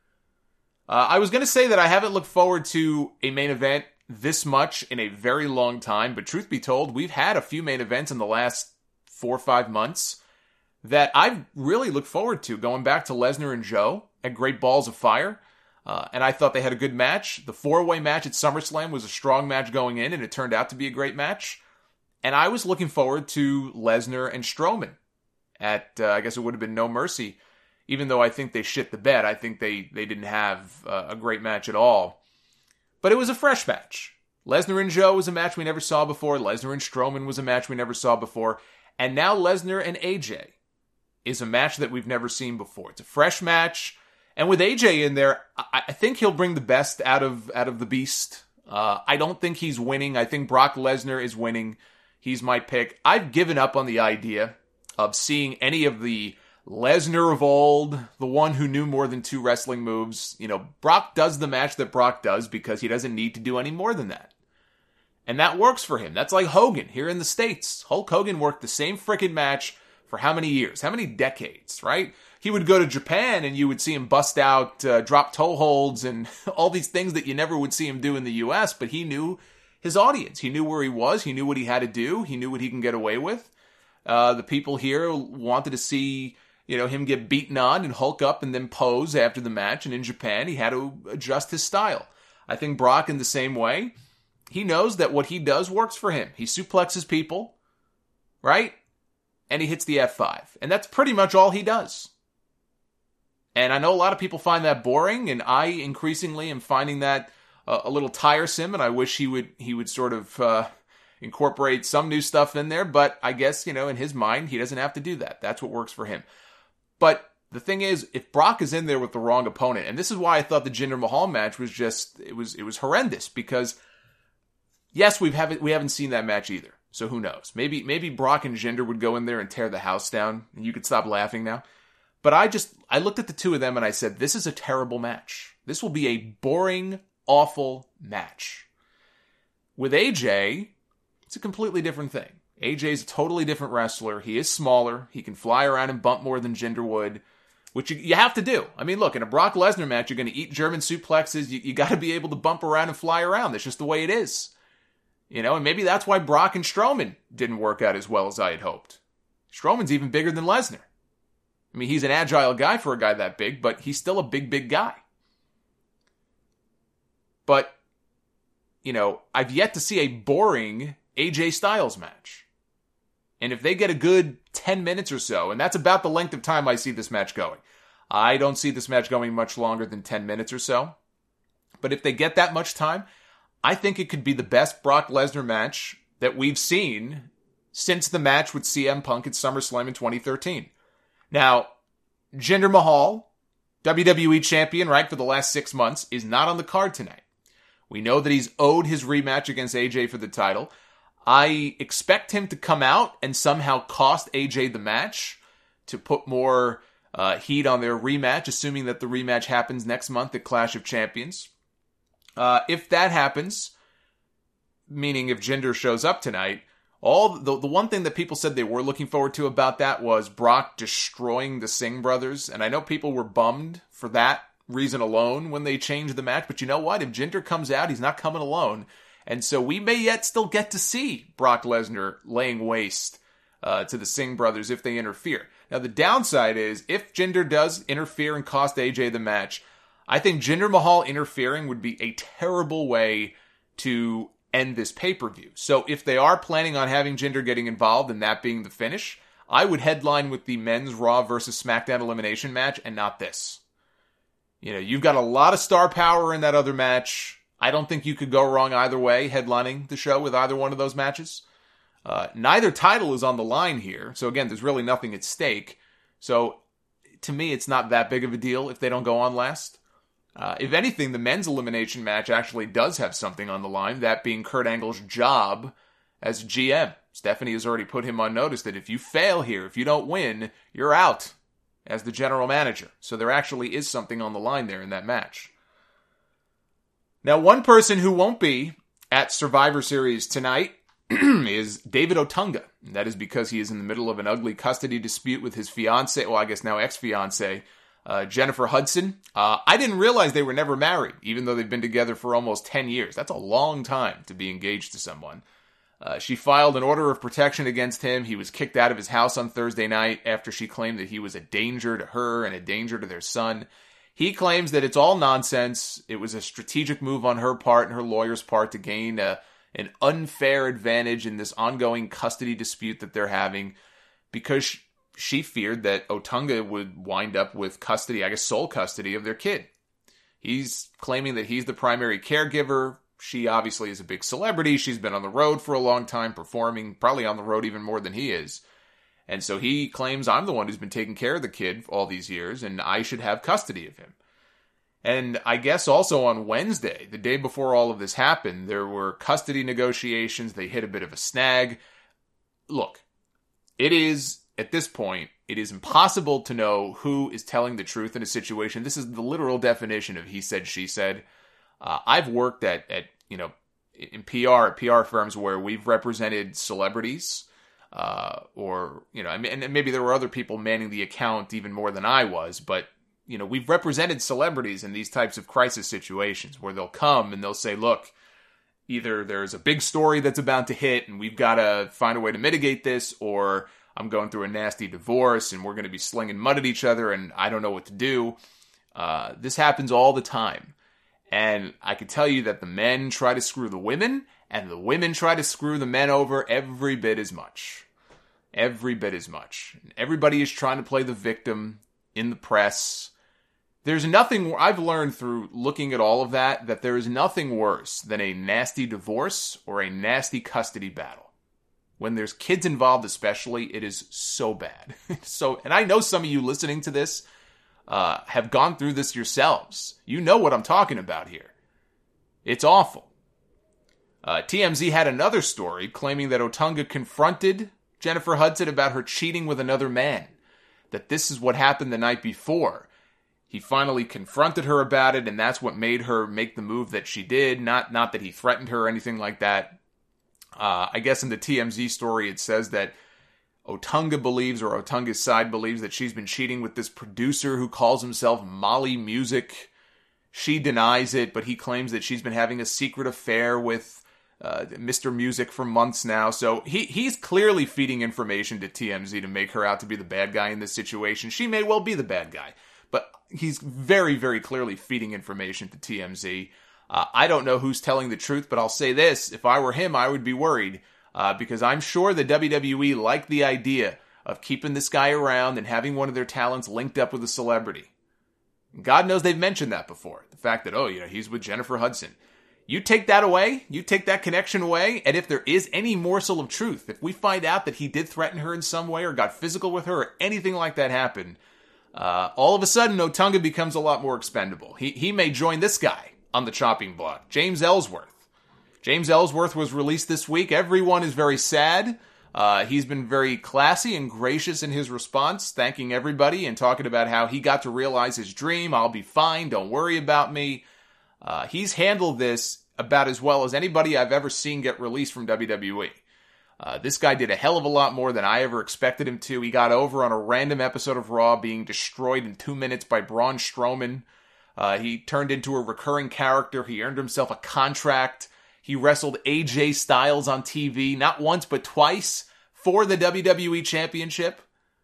I was going to say that I haven't looked forward to a main event this much in a very long time, but truth be told, we've had a few main events in the last 4 or 5 months that I've really looked forward to, going back to Lesnar and Joe at Great Balls of Fire. And I thought they had a good match. The 4-way match at SummerSlam was a strong match going in, and it turned out to be a great match. And I was looking forward to Lesnar and Strowman at, I guess it would have been No Mercy, even though I think they shit the bed. I think they didn't have a great match at all. But it was a fresh match. Lesnar and Joe was a match we never saw before. Lesnar and Strowman was a match we never saw before. And now Lesnar and AJ is a match that we've never seen before. It's a fresh match. And with AJ in there, I think he'll bring the best out of the beast. I don't think he's winning. I think Brock Lesnar is winning. He's my pick. I've given up on the idea of seeing any of the Lesnar of old, the one who knew more than 2 wrestling moves. Brock does the match that Brock does because he doesn't need to do any more than that. And that works for him. That's like Hogan here in the States. Hulk Hogan worked the same frickin' match for how many years? How many decades, right? He would go to Japan and you would see him bust out drop toe holds and all these things that you never would see him do in the U.S., but he knew his audience. He knew where he was. He knew what he had to do. He knew what he can get away with. The people here wanted to see, him get beaten on and Hulk up and then pose after the match. And in Japan, he had to adjust his style. I think Brock in the same way. He knows that what he does works for him. He suplexes people, right? And he hits the F5. And that's pretty much all he does. And I know a lot of people find that boring, and I increasingly am finding that a little tiresome, and I wish he would sort of incorporate some new stuff in there, but I guess, in his mind, he doesn't have to do that. That's what works for him. But the thing is, if Brock is in there with the wrong opponent, and this is why I thought the Jinder Mahal match was just, it was horrendous, because yes, we haven't seen that match either. So who knows? Maybe Brock and Jinder would go in there and tear the house down, and you could stop laughing now. But I looked at the two of them and I said, this is a terrible match. This will be a boring, awful match. With AJ, it's a completely different thing. AJ's a totally different wrestler. He is smaller. He can fly around and bump more than Jinder would, which you have to do. I mean, look, in a Brock Lesnar match, you're going to eat German suplexes. You got to be able to bump around and fly around. That's just the way it is. And maybe that's why Brock and Strowman didn't work out as well as I had hoped. Strowman's even bigger than Lesnar. I mean, he's an agile guy for a guy that big, but he's still a big guy. But, I've yet to see a boring AJ Styles match. And if they get a good 10 minutes or so, and that's about the length of time I see this match going. I don't see this match going much longer than 10 minutes or so. But if they get that much time, I think it could be the best Brock Lesnar match that we've seen since the match with CM Punk at SummerSlam in 2013. Now, Jinder Mahal, WWE champion, right, for the last 6 months, is not on the card tonight. We know that he's owed his rematch against AJ for the title. I expect him to come out and somehow cost AJ the match to put more heat on their rematch, assuming that the rematch happens next month at Clash of Champions. If that happens, meaning if Jinder shows up tonight, the one thing that people said they were looking forward to about that was Brock destroying the Singh brothers. And I know people were bummed for that reason alone when they changed the match. But you know what? If Jinder comes out, he's not coming alone. And so we may yet still get to see Brock Lesnar laying waste to the Singh brothers if they interfere. Now, the downside is if Jinder does interfere and cost AJ the match, I think Jinder Mahal interfering would be a terrible way to end this pay-per-view. So if they are planning on having Jinder getting involved and that being the finish, I would headline with the men's Raw versus SmackDown elimination match and not this. You've got a lot of star power in that other match. I don't think you could go wrong either way, headlining the show with either one of those matches. Neither title is on the line here. So again, there's really nothing at stake. So to me, it's not that big of a deal if they don't go on last. If anything, the men's elimination match actually does have something on the line, that being Kurt Angle's job as GM. Stephanie has already put him on notice that if you fail here, if you don't win, you're out as the general manager. So there actually is something on the line there in that match. Now, one person who won't be at Survivor Series tonight is David Otunga. That is because he is in the middle of an ugly custody dispute with his fiancée, well, I guess now ex-fiancée, Jennifer Hudson. I didn't realize they were never married, even though they've been together for almost 10 years. That's a long time to be engaged to someone. She filed an order of protection against him. He was kicked out of his house on Thursday night after she claimed that he was a danger to her and a danger to their son. He claims that it's all nonsense. It was a strategic move on her part and her lawyer's part to gain an unfair advantage in this ongoing custody dispute that they're having because she feared that Otunga would wind up with custody, I guess sole custody of their kid. He's claiming that he's the primary caregiver. She obviously is a big celebrity. She's been on the road for a long time, performing, probably on the road even more than he is. And so he claims I'm the one who's been taking care of the kid all these years, and I should have custody of him. And I guess also on Wednesday, the day before all of this happened, there were custody negotiations. They hit a bit of a snag. Look, it is, at this point, it is impossible to know who is telling the truth in a situation. This is the literal definition of he said, she said. I've worked at in PR firms where we've represented celebrities, or, you know, I mean, and maybe there were other people manning the account even more than I was, but, you know, we've represented celebrities in these types of crisis situations where they'll come and they'll say, look, either there's a big story that's about to hit and we've got to find a way to mitigate this, or I'm going through a nasty divorce and we're going to be slinging mud at each other and I don't know what to do. This happens all the time. And I can tell you that the men try to screw the women and the women try to screw the men over every bit as much. Every bit as much. Everybody is trying to play the victim in the press. There's nothing, I've learned through looking at all of that there is nothing worse than a nasty divorce or a nasty custody battle. When there's kids involved especially, it is so bad. And I know some of you listening to this have gone through this yourselves. You know what I'm talking about here. It's awful. TMZ had another story claiming that Otunga confronted Jennifer Hudson about her cheating with another man. That this is what happened the night before. He finally confronted her about it, and that's what made her make the move that she did. Not that he threatened her or anything like that. I guess in the TMZ story it says that Otunga believes, or Otunga's side believes, that she's been cheating with this producer who calls himself Molly Music. She denies it, but he claims that she's been having a secret affair with Mr. Music for months now. So he's clearly feeding information to TMZ to make her out to be the bad guy in this situation. She may well be the bad guy, but he's very, very clearly feeding information to TMZ. I don't know who's telling the truth, but I'll say this. If I were him, I would be worried. Because I'm sure the WWE liked the idea of keeping this guy around and having one of their talents linked up with a celebrity. God knows they've mentioned that before. The fact that, he's with Jennifer Hudson. You take that away, you take that connection away, and if there is any morsel of truth, if we find out that he did threaten her in some way or got physical with her or anything like that happened, all of a sudden Otunga becomes a lot more expendable. He may join this guy on the chopping block, James Ellsworth. James Ellsworth was released this week. Everyone is very sad. He's been very classy and gracious in his response, thanking everybody and talking about how he got to realize his dream. I'll be fine. Don't worry about me. He's handled this about as well as anybody I've ever seen get released from WWE. This guy did a hell of a lot more than I ever expected him to. He got over on a random episode of Raw being destroyed in 2 minutes by Braun Strowman. He turned into a recurring character. He earned himself a contract. He wrestled AJ Styles on TV, not once but twice, for the WWE Championship.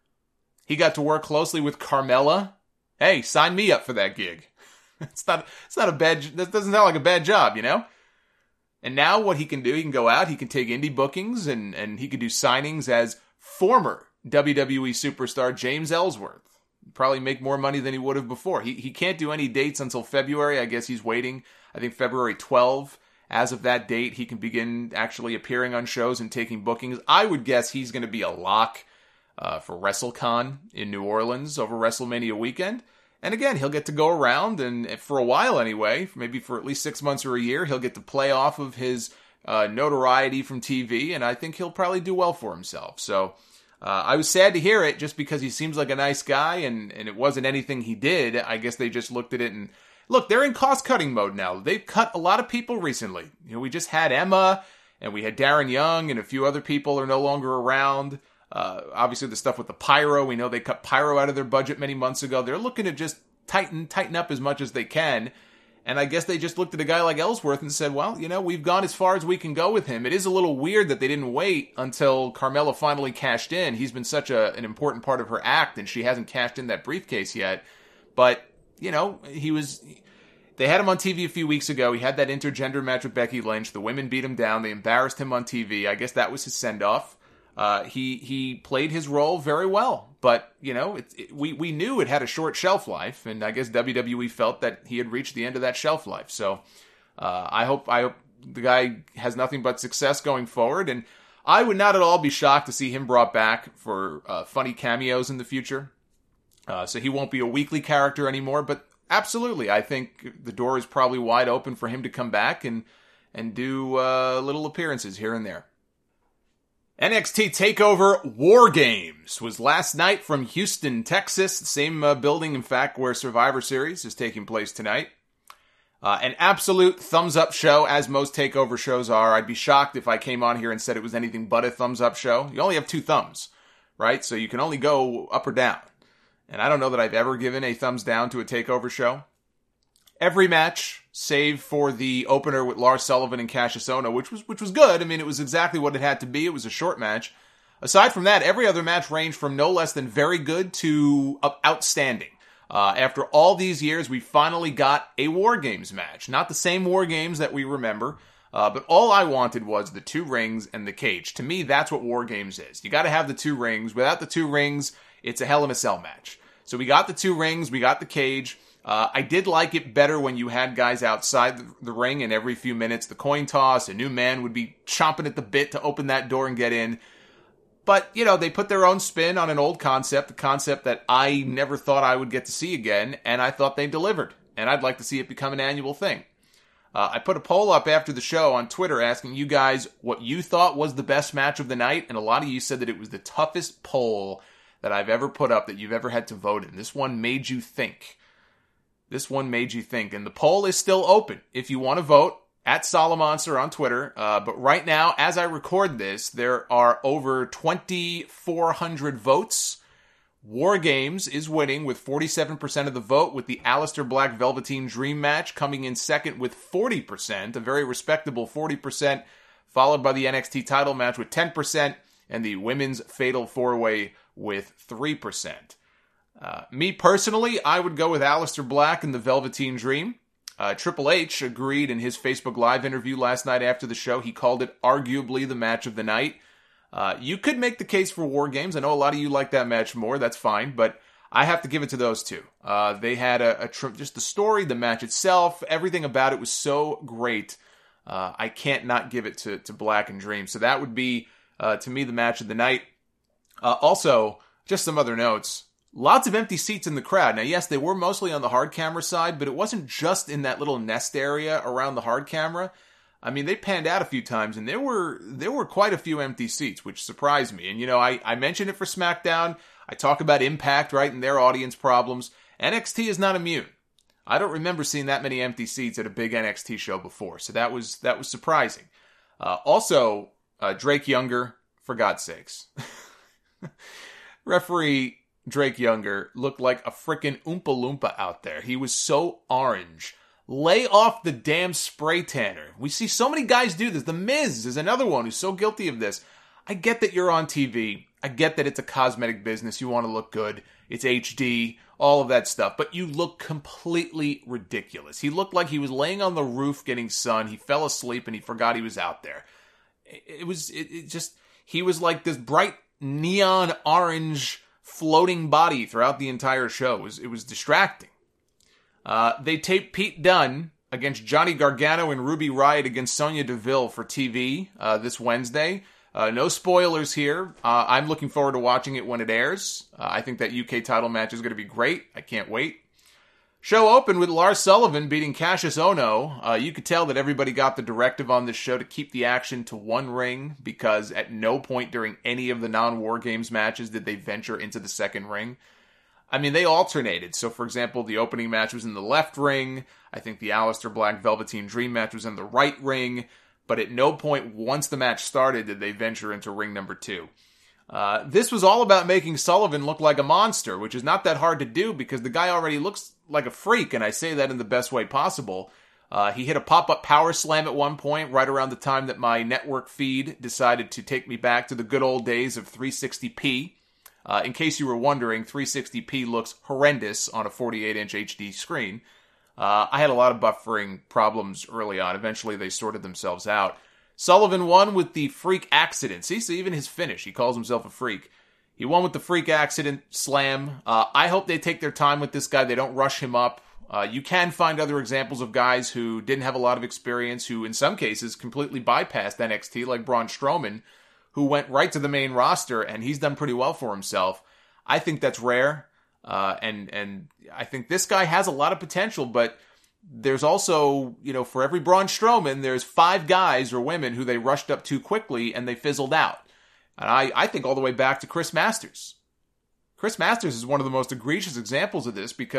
He got to work closely with Carmella. Hey, sign me up for that gig. It's not a bad, that doesn't sound like a bad job, you know? And now what he can do, he can go out, he can take indie bookings, and he can do signings as former WWE superstar James Ellsworth. Probably make more money than he would have before. He can't do any dates until February. I guess he's waiting. I think February 12th. As of that date, he can begin actually appearing on shows and taking bookings. I would guess he's going to be a lock for WrestleCon in New Orleans over WrestleMania weekend. And again, he'll get to go around, and for a while anyway, maybe for at least 6 months or a year, he'll get to play off of his notoriety from TV, and I think he'll probably do well for himself. So I was sad to hear it, just because he seems like a nice guy, and it wasn't anything he did. I guess they just looked at it and... Look, they're in cost-cutting mode now. They've cut a lot of people recently. We just had Emma, and we had Darren Young, and a few other people are no longer around. Obviously, the stuff with the Pyro, we know they cut Pyro out of their budget many months ago. They're looking to just tighten up as much as they can. And I guess they just looked at a guy like Ellsworth and said, well, we've gone as far as we can go with him. It is a little weird that they didn't wait until Carmella finally cashed in. He's been such an important part of her act, and she hasn't cashed in that briefcase yet. But... they had him on TV a few weeks ago. He had that intergender match with Becky Lynch. The women beat him down. They embarrassed him on TV. I guess that was his send-off. He played his role very well. But, we knew it had a short shelf life. And I guess WWE felt that he had reached the end of that shelf life. So I hope the guy has nothing but success going forward. And I would not at all be shocked to see him brought back for funny cameos in the future. So he won't be a weekly character anymore, but absolutely, I think the door is probably wide open for him to come back and do little appearances here and there. NXT TakeOver War Games was last night from Houston, Texas, the same building, in fact, where Survivor Series is taking place tonight. An absolute thumbs up show, as most takeover shows are. I'd be shocked if I came on here and said it was anything but a thumbs up show. You only have 2 thumbs, right? So you can only go up or down. And I don't know that I've ever given a thumbs down to a takeover show. Every match, save for the opener with Lars Sullivan and Cassius Ohno, which was good. I mean, it was exactly what it had to be. It was a short match. Aside from that, every other match ranged from no less than very good to outstanding. After all these years, we finally got a War Games match. Not the same War Games that we remember, but all I wanted was the 2 rings and the cage. To me, that's what War Games is. You got to have the 2 rings. Without the 2 rings, it's a Hell in a Cell match. So we got the 2 rings, we got the cage. I did like it better when you had guys outside the ring, and every few minutes the coin toss, a new man would be chomping at the bit to open that door and get in. But, they put their own spin on an old concept, a concept that I never thought I would get to see again, and I thought they delivered. And I'd like to see it become an annual thing. I put a poll up after the show on Twitter asking you guys what you thought was the best match of the night, and a lot of you said that it was the toughest poll that I've ever put up that you've ever had to vote in. This one made you think. And the poll is still open. If you want to vote, at Solomonster on Twitter. But right now, as I record this, there are over 2,400 votes. War Games is winning with 47% of the vote, with the Aleister Black Velveteen Dream match coming in second with 40%, a very respectable 40%, followed by the NXT title match with 10%, and the Women's Fatal 4-Way with 3%. Me personally, I would go with Aleister Black and the Velveteen Dream. Triple H agreed in his Facebook Live interview last night after the show. He called it arguably the match of the night. You could make the case for War Games. I know a lot of you like that match more. That's fine, but I have to give it to those 2. They had just the story, the match itself, everything about it was so great. I can't not give it to Black and Dream. So that would be, to me, the match of the night. Also, just some other notes. Lots of empty seats in the crowd. Now, yes, they were mostly on the hard camera side, but it wasn't just in that little nest area around the hard camera. I mean, they panned out a few times, and there were quite a few empty seats, which surprised me. And, I mentioned it for SmackDown. I talk about Impact, right, and their audience problems. NXT is not immune. I don't remember seeing that many empty seats at a big NXT show before, so that was surprising. Also, Drake Younger, for God's sakes. Referee Drake Younger looked like a frickin' Oompa Loompa out there. He was so orange. Lay off the damn spray tanner. We see so many guys do this. The Miz is another one who's so guilty of this. I get that you're on TV. I get that it's a cosmetic business. You want to look good. It's HD, all of that stuff. But you look completely ridiculous. He looked like he was laying on the roof getting sun. He fell asleep and he forgot he was out there. He was like this bright neon orange floating body throughout the entire show. It was distracting. They taped Pete Dunne against Johnny Gargano and Ruby Riott against Sonya Deville for TV this Wednesday. No spoilers here. I'm looking forward to watching it when it airs. I think that UK title match is going to be great. I can't wait. Show opened with Lars Sullivan beating Cassius Ohno. You could tell that everybody got the directive on this show to keep the action to one ring, because at no point during any of the non-War Games matches did they venture into the second ring. I mean, they alternated. So, for example, the opening match was in the left ring. I think the Aleister Black Velveteen Dream match was in the right ring. But at no point, once the match started, did they venture into ring number 2. This was all about making Sullivan look like a monster, which is not that hard to do because the guy already looks like a freak, and I say that in the best way possible. He hit a pop-up power slam at one point, right around the time that my network feed decided to take me back to the good old days of 360p. In case you were wondering, 360p looks horrendous on a 48-inch HD screen. I had a lot of buffering problems early on. Eventually, they sorted themselves out. Sullivan won with the freak accident. See, so even his finish, he calls himself a freak. He won with the freak accident slam. I hope they take their time with this guy. They don't rush him up. You can find other examples of guys who didn't have a lot of experience, who in some cases completely bypassed NXT, like Braun Strowman, who went right to the main roster, and he's done pretty well for himself. I think that's rare. And I think this guy has a lot of potential, but there's also, for every Braun Strowman, there's 5 guys or women who they rushed up too quickly and they fizzled out. And I think all the way back to Chris Masters. Chris Masters is one of the most egregious examples of this because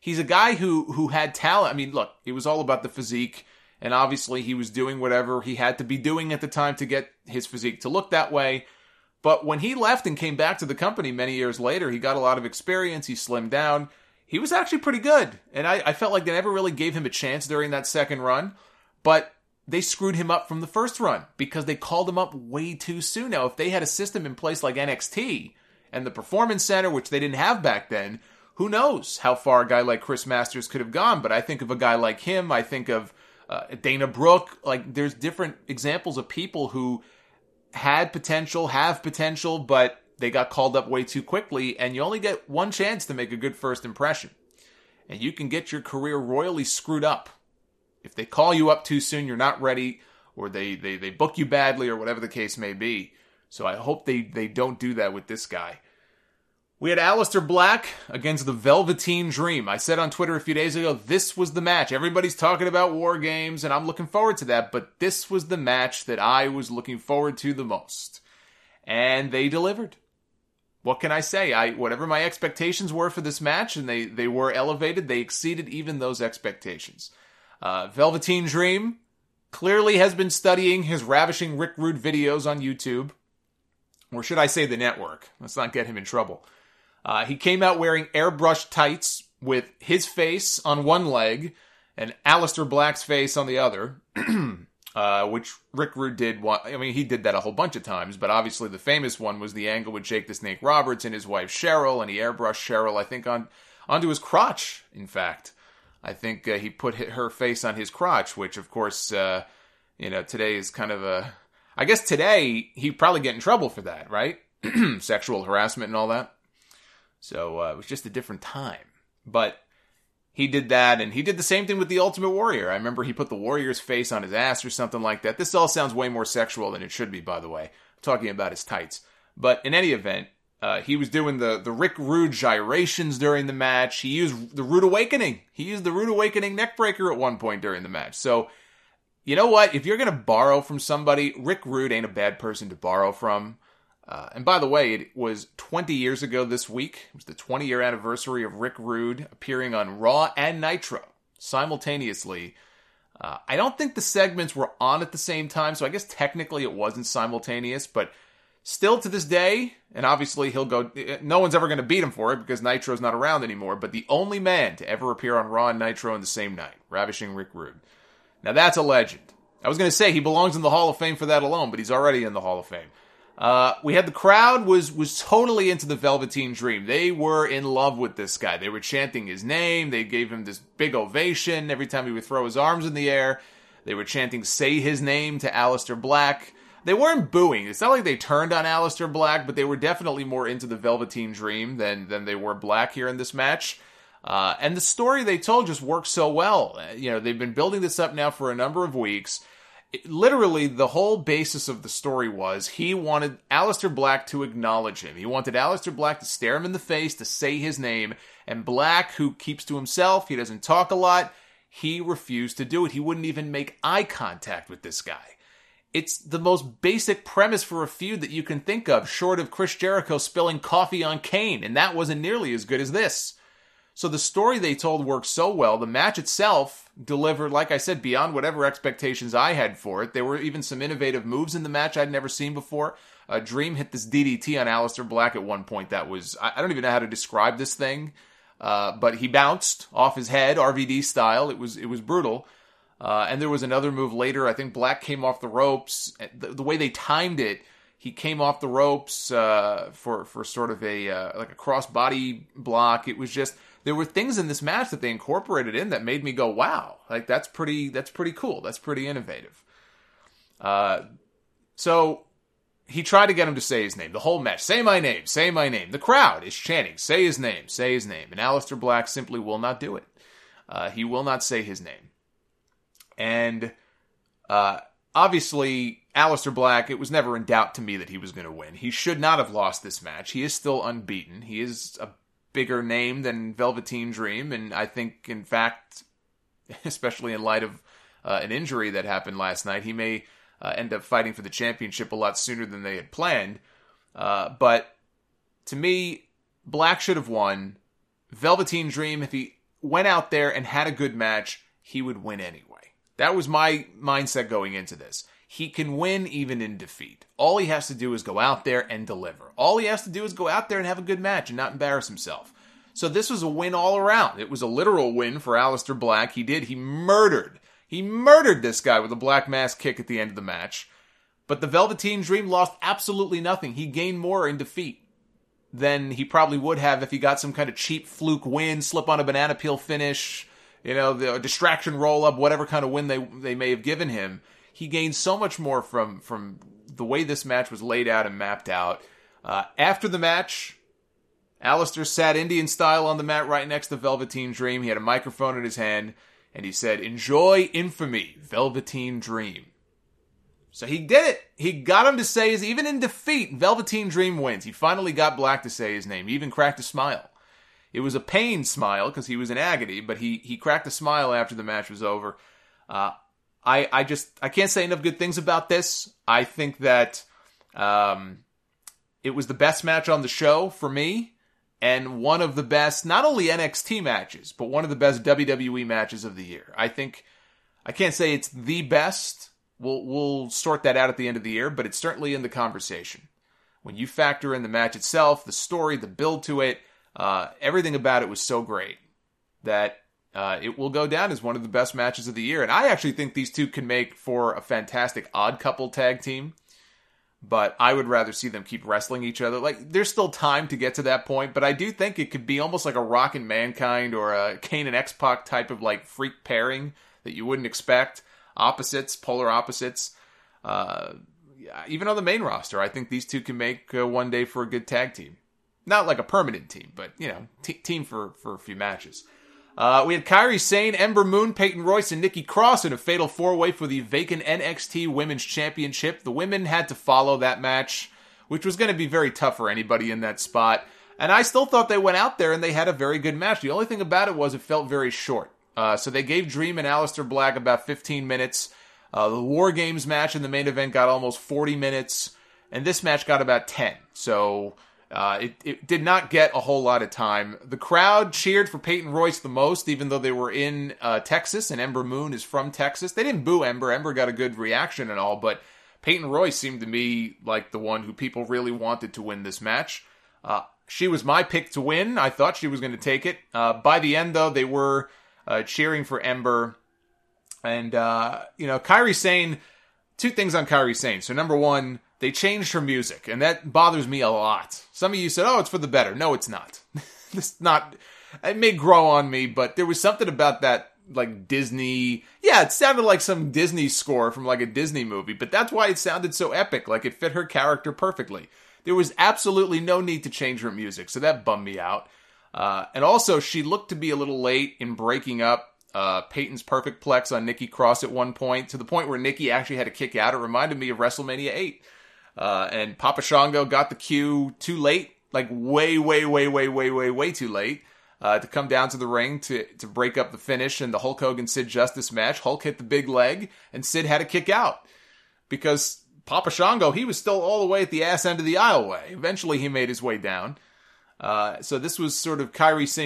he's a guy who had talent. I mean, look, it was all about the physique, and obviously he was doing whatever he had to be doing at the time to get his physique to look that way. But when he left and came back to the company many years later, he got a lot of experience, he slimmed down. He was actually pretty good, and I felt like they never really gave him a chance during that second run, but they screwed him up from the first run because they called him up way too soon. Now, if they had a system in place like NXT and the Performance Center, which they didn't have back then, who knows how far a guy like Chris Masters could have gone. But I think of a guy like him, I think of Dana Brooke. Like, there's different examples of people who had potential, have potential, but they got called up way too quickly, and you only get one chance to make a good first impression. And you can get your career royally screwed up. If they call you up too soon, you're not ready, or they book you badly, or whatever the case may be. So I hope they don't do that with this guy. We had Aleister Black against the Velveteen Dream. I said on Twitter a few days ago, this was the match. Everybody's talking about War Games, and I'm looking forward to that, but this was the match that I was looking forward to the most. And they delivered. What can I say? Whatever my expectations were for this match, and they were elevated, they exceeded even those expectations. Velveteen Dream clearly has been studying his ravishing Rick Rude videos on YouTube. Or should I say the network? Let's not get him in trouble. He came out wearing airbrushed tights with his face on one leg and Aleister Black's face on the other, which Rick Rude did. I mean, he did that a whole bunch of times, but obviously the famous one was the angle with Jake the Snake Roberts and his wife Cheryl, and he airbrushed Cheryl, I think, onto his crotch, in fact. I think he put her face on his crotch, which, of course, today is kind of a... I guess today, he'd probably get in trouble for that, right? Sexual harassment and all that. So it was just a different time. But he did that, and he did the same thing with the Ultimate Warrior. I remember he put the Warrior's face on his ass or something like that. This all sounds way more sexual than it should be, by the way. I'm talking about his tights. But in any event, he was doing the Rick Rude gyrations during the match. He used the Rude Awakening. He used the Rude Awakening neckbreaker at one point during the match. So, you know what? If you're going to borrow from somebody, Rick Rude ain't a bad person to borrow from. And by the way, it was 20 years ago this week. It was the 20-year anniversary of Rick Rude appearing on Raw and Nitro simultaneously. I don't think the segments were on at the same time, so I guess technically it wasn't simultaneous, but still to this day, and obviously he'll go, no one's ever going to beat him for it because Nitro's not around anymore, but the only man to ever appear on Raw and Nitro in the same night, ravishing Rick Rude. Now that's a legend. I was going to say he belongs in the Hall of Fame for that alone, but he's already in the Hall of Fame. We had the crowd was totally into the Velveteen Dream. They were in love with this guy. They were chanting his name. They gave him this big ovation every time he would throw his arms in the air. They were chanting, say his name, to Aleister Black. They weren't booing. It's not like they turned on Aleister Black, but they were definitely more into the Velveteen Dream than they were Black here in this match. And the story they told just worked so well. They've been building this up now for a number of weeks. Literally, the whole basis of the story was he wanted Aleister Black to acknowledge him. He wanted Aleister Black to stare him in the face, to say his name. And Black, who keeps to himself, he doesn't talk a lot, he refused to do it. He wouldn't even make eye contact with this guy. It's the most basic premise for a feud that you can think of, short of Chris Jericho spilling coffee on Kane, and that wasn't nearly as good as this. So the story they told worked so well. The match itself delivered, like I said, beyond whatever expectations I had for it. There were even some innovative moves in the match I'd never seen before. Dream hit this DDT on Aleister Black at one point that was, I don't even know how to describe this thing, but he bounced off his head, RVD style. It was brutal. And there was another move later. I think Black came off the ropes. The way they timed it, he came off the ropes for sort of a cross-body block. It was just... There were things in this match that they incorporated in that made me go, wow, like that's pretty cool. That's pretty innovative. So he tried to get him to say his name. The whole match, say my name, say my name. The crowd is chanting, say his name, say his name. And Aleister Black simply will not do it. He will not say his name. And obviously, Aleister Black, it was never in doubt to me that he was going to win. He should not have lost this match. He is still unbeaten. He is a bigger name than Velveteen Dream, and I think, in fact, especially in light of an injury that happened last night, he may end up fighting for the championship a lot sooner than they had planned. But to me, Black should have won. Velveteen Dream, if he went out there and had a good match, he would win anyway. That was my mindset going into this. He can win even in defeat. All he has to do is go out there and deliver. All he has to do is go out there and have a good match and not embarrass himself. So this was a win all around. It was a literal win for Aleister Black. He murdered this guy with a Black Mass kick at the end of the match. But the Velveteen Dream lost absolutely nothing. He gained more in defeat than he probably would have if he got some kind of cheap fluke win, slip on a banana peel finish, the distraction roll up, whatever kind of win they may have given him. He gained so much more from the way this match was laid out and mapped out. After the match, Aleister sat Indian style on the mat right next to Velveteen Dream. He had a microphone in his hand, and he said, "Enjoy infamy, Velveteen Dream." So he did it. He got him to say even in defeat, Velveteen Dream wins. He finally got Black to say his name. He even cracked a smile. It was a pain smile because he was in agony, but he cracked a smile after the match was over. I can't say enough good things about this. I think that it was the best match on the show for me, and one of the best, not only NXT matches, but one of the best WWE matches of the year. I can't say it's the best. We'll sort that out at the end of the year, but it's certainly in the conversation. When you factor in the match itself, the story, the build to it, everything about it was so great that it will go down as one of the best matches of the year. And I actually think these two can make for a fantastic odd couple tag team, but I would rather see them keep wrestling each other. Like, there's still time to get to that point, but I do think it could be almost like a Rock and Mankind or a Kane and X-Pac type of like freak pairing that you wouldn't expect. Opposites, polar opposites. Even on the main roster, I think these two can make one day for a good tag team. Not like a permanent team, but, team for a few matches. We had Kairi Sane, Ember Moon, Peyton Royce, and Nikki Cross in a fatal four-way for the vacant NXT Women's Championship. The women had to follow that match, which was going to be very tough for anybody in that spot. And I still thought they went out there and they had a very good match. The only thing about it was it felt very short. So they gave Dream and Aleister Black about 15 minutes. The War Games match in the main event got almost 40 minutes. And this match got about 10. So it did not get a whole lot of time. The crowd cheered for Peyton Royce the most, even though they were in Texas, and Ember Moon is from Texas. They didn't boo Ember. Ember got a good reaction and all, but Peyton Royce seemed to me like the one who people really wanted to win this match. She was my pick to win. I thought she was going to take it. By the end, though, they were cheering for Ember. And, Kairi Sane, two things on Kairi Sane. So, number one, they changed her music, and that bothers me a lot. Some of you said, it's for the better. No, it's not. It may grow on me, but there was something about that, like, Disney. Yeah, it sounded like some Disney score from, like, a Disney movie, but that's why it sounded so epic. Like, it fit her character perfectly. There was absolutely no need to change her music, so that bummed me out. And also, she looked to be a little late in breaking up Peyton's Perfect Plex on Nikki Cross at one point, to the point where Nikki actually had to kick out. It reminded me of WrestleMania 8. And Papa Shango got the cue too late, like way too late, to come down to the ring to break up the finish in the Hulk Hogan-Sid Justice match. Hulk hit the big leg, and Sid had to kick out. Because Papa Shango, he was still all the way at the ass end of the aisleway. Eventually he made his way down. So this was sort of Kairi saying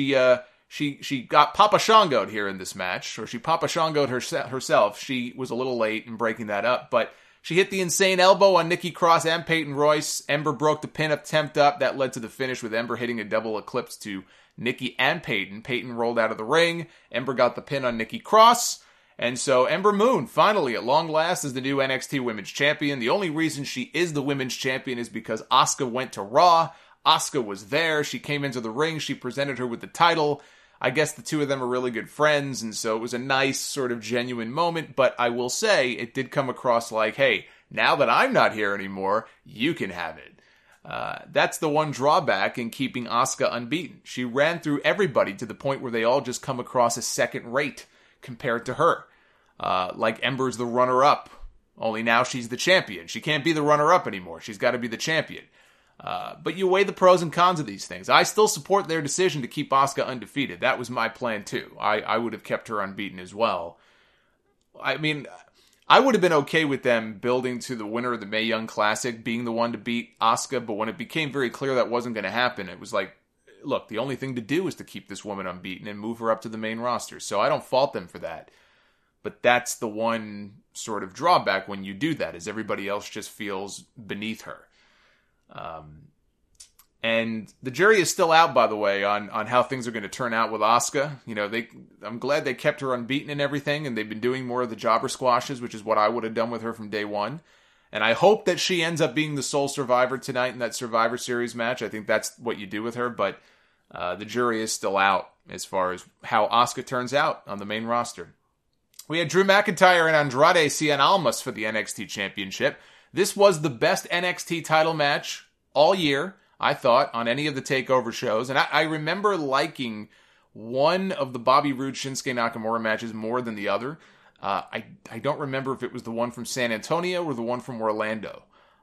she got Papa Shango'd here in this match, or she Papa Shango'd herself. She was a little late in breaking that up, but she hit the insane elbow on Nikki Cross and Peyton Royce. Ember broke the pin attempt up. That led to the finish with Ember hitting a double eclipse to Nikki and Peyton. Peyton rolled out of the ring. Ember got the pin on Nikki Cross. And so Ember Moon, finally, at long last, is the new NXT Women's Champion. The only reason she is the Women's Champion is because Asuka went to Raw. Asuka was there. She came into the ring. She presented her with the title. I guess the two of them are really good friends, and so it was a nice sort of genuine moment, but I will say it did come across like, hey, now that I'm not here anymore, you can have it. That's the one drawback in keeping Asuka unbeaten. She ran through everybody to the point where they all just come across as second rate compared to her. Like Ember's the runner-up, only now she's the champion. She can't be the runner-up anymore. She's got to be the champion. But you weigh the pros and cons of these things. I still support their decision to keep Asuka undefeated. That was my plan too. I would have kept her unbeaten as well. I mean, I would have been okay with them building to the winner of the Mae Young Classic being the one to beat Asuka, but when it became very clear that wasn't going to happen, it was like, look, the only thing to do is to keep this woman unbeaten and move her up to the main roster. So I don't fault them for that. But that's the one sort of drawback when you do that, is everybody else just feels beneath her. And the jury is still out, by the way, on how things are going to turn out with Asuka. You know, I'm glad they kept her unbeaten and everything, and they've been doing more of the jobber squashes, which is what I would have done with her from day one. And I hope that she ends up being the sole survivor tonight in that Survivor Series match. I think that's what you do with her, but the jury is still out as far as how Asuka turns out on the main roster. We had Drew McIntyre and Andrade Cien Almas for the NXT Championship. This was the best NXT title match all year, I thought, on any of the TakeOver shows. And I remember liking one of the Bobby Roode Shinsuke Nakamura matches more than the other. I don't remember if it was the one from San Antonio or the one from Orlando.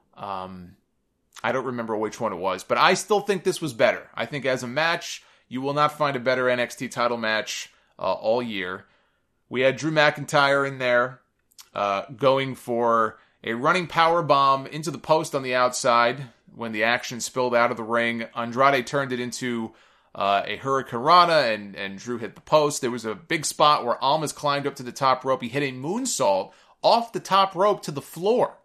I don't remember which one it was, but I still think this was better. I think as a match, you will not find a better NXT title match all year. We had Drew McIntyre in there going for a running power bomb into the post on the outside. When the action spilled out of the ring, Andrade turned it into a Hurricanrana, and Drew hit the post. There was a big spot where Almas climbed up to the top rope. He hit a moonsault off the top rope to the floor.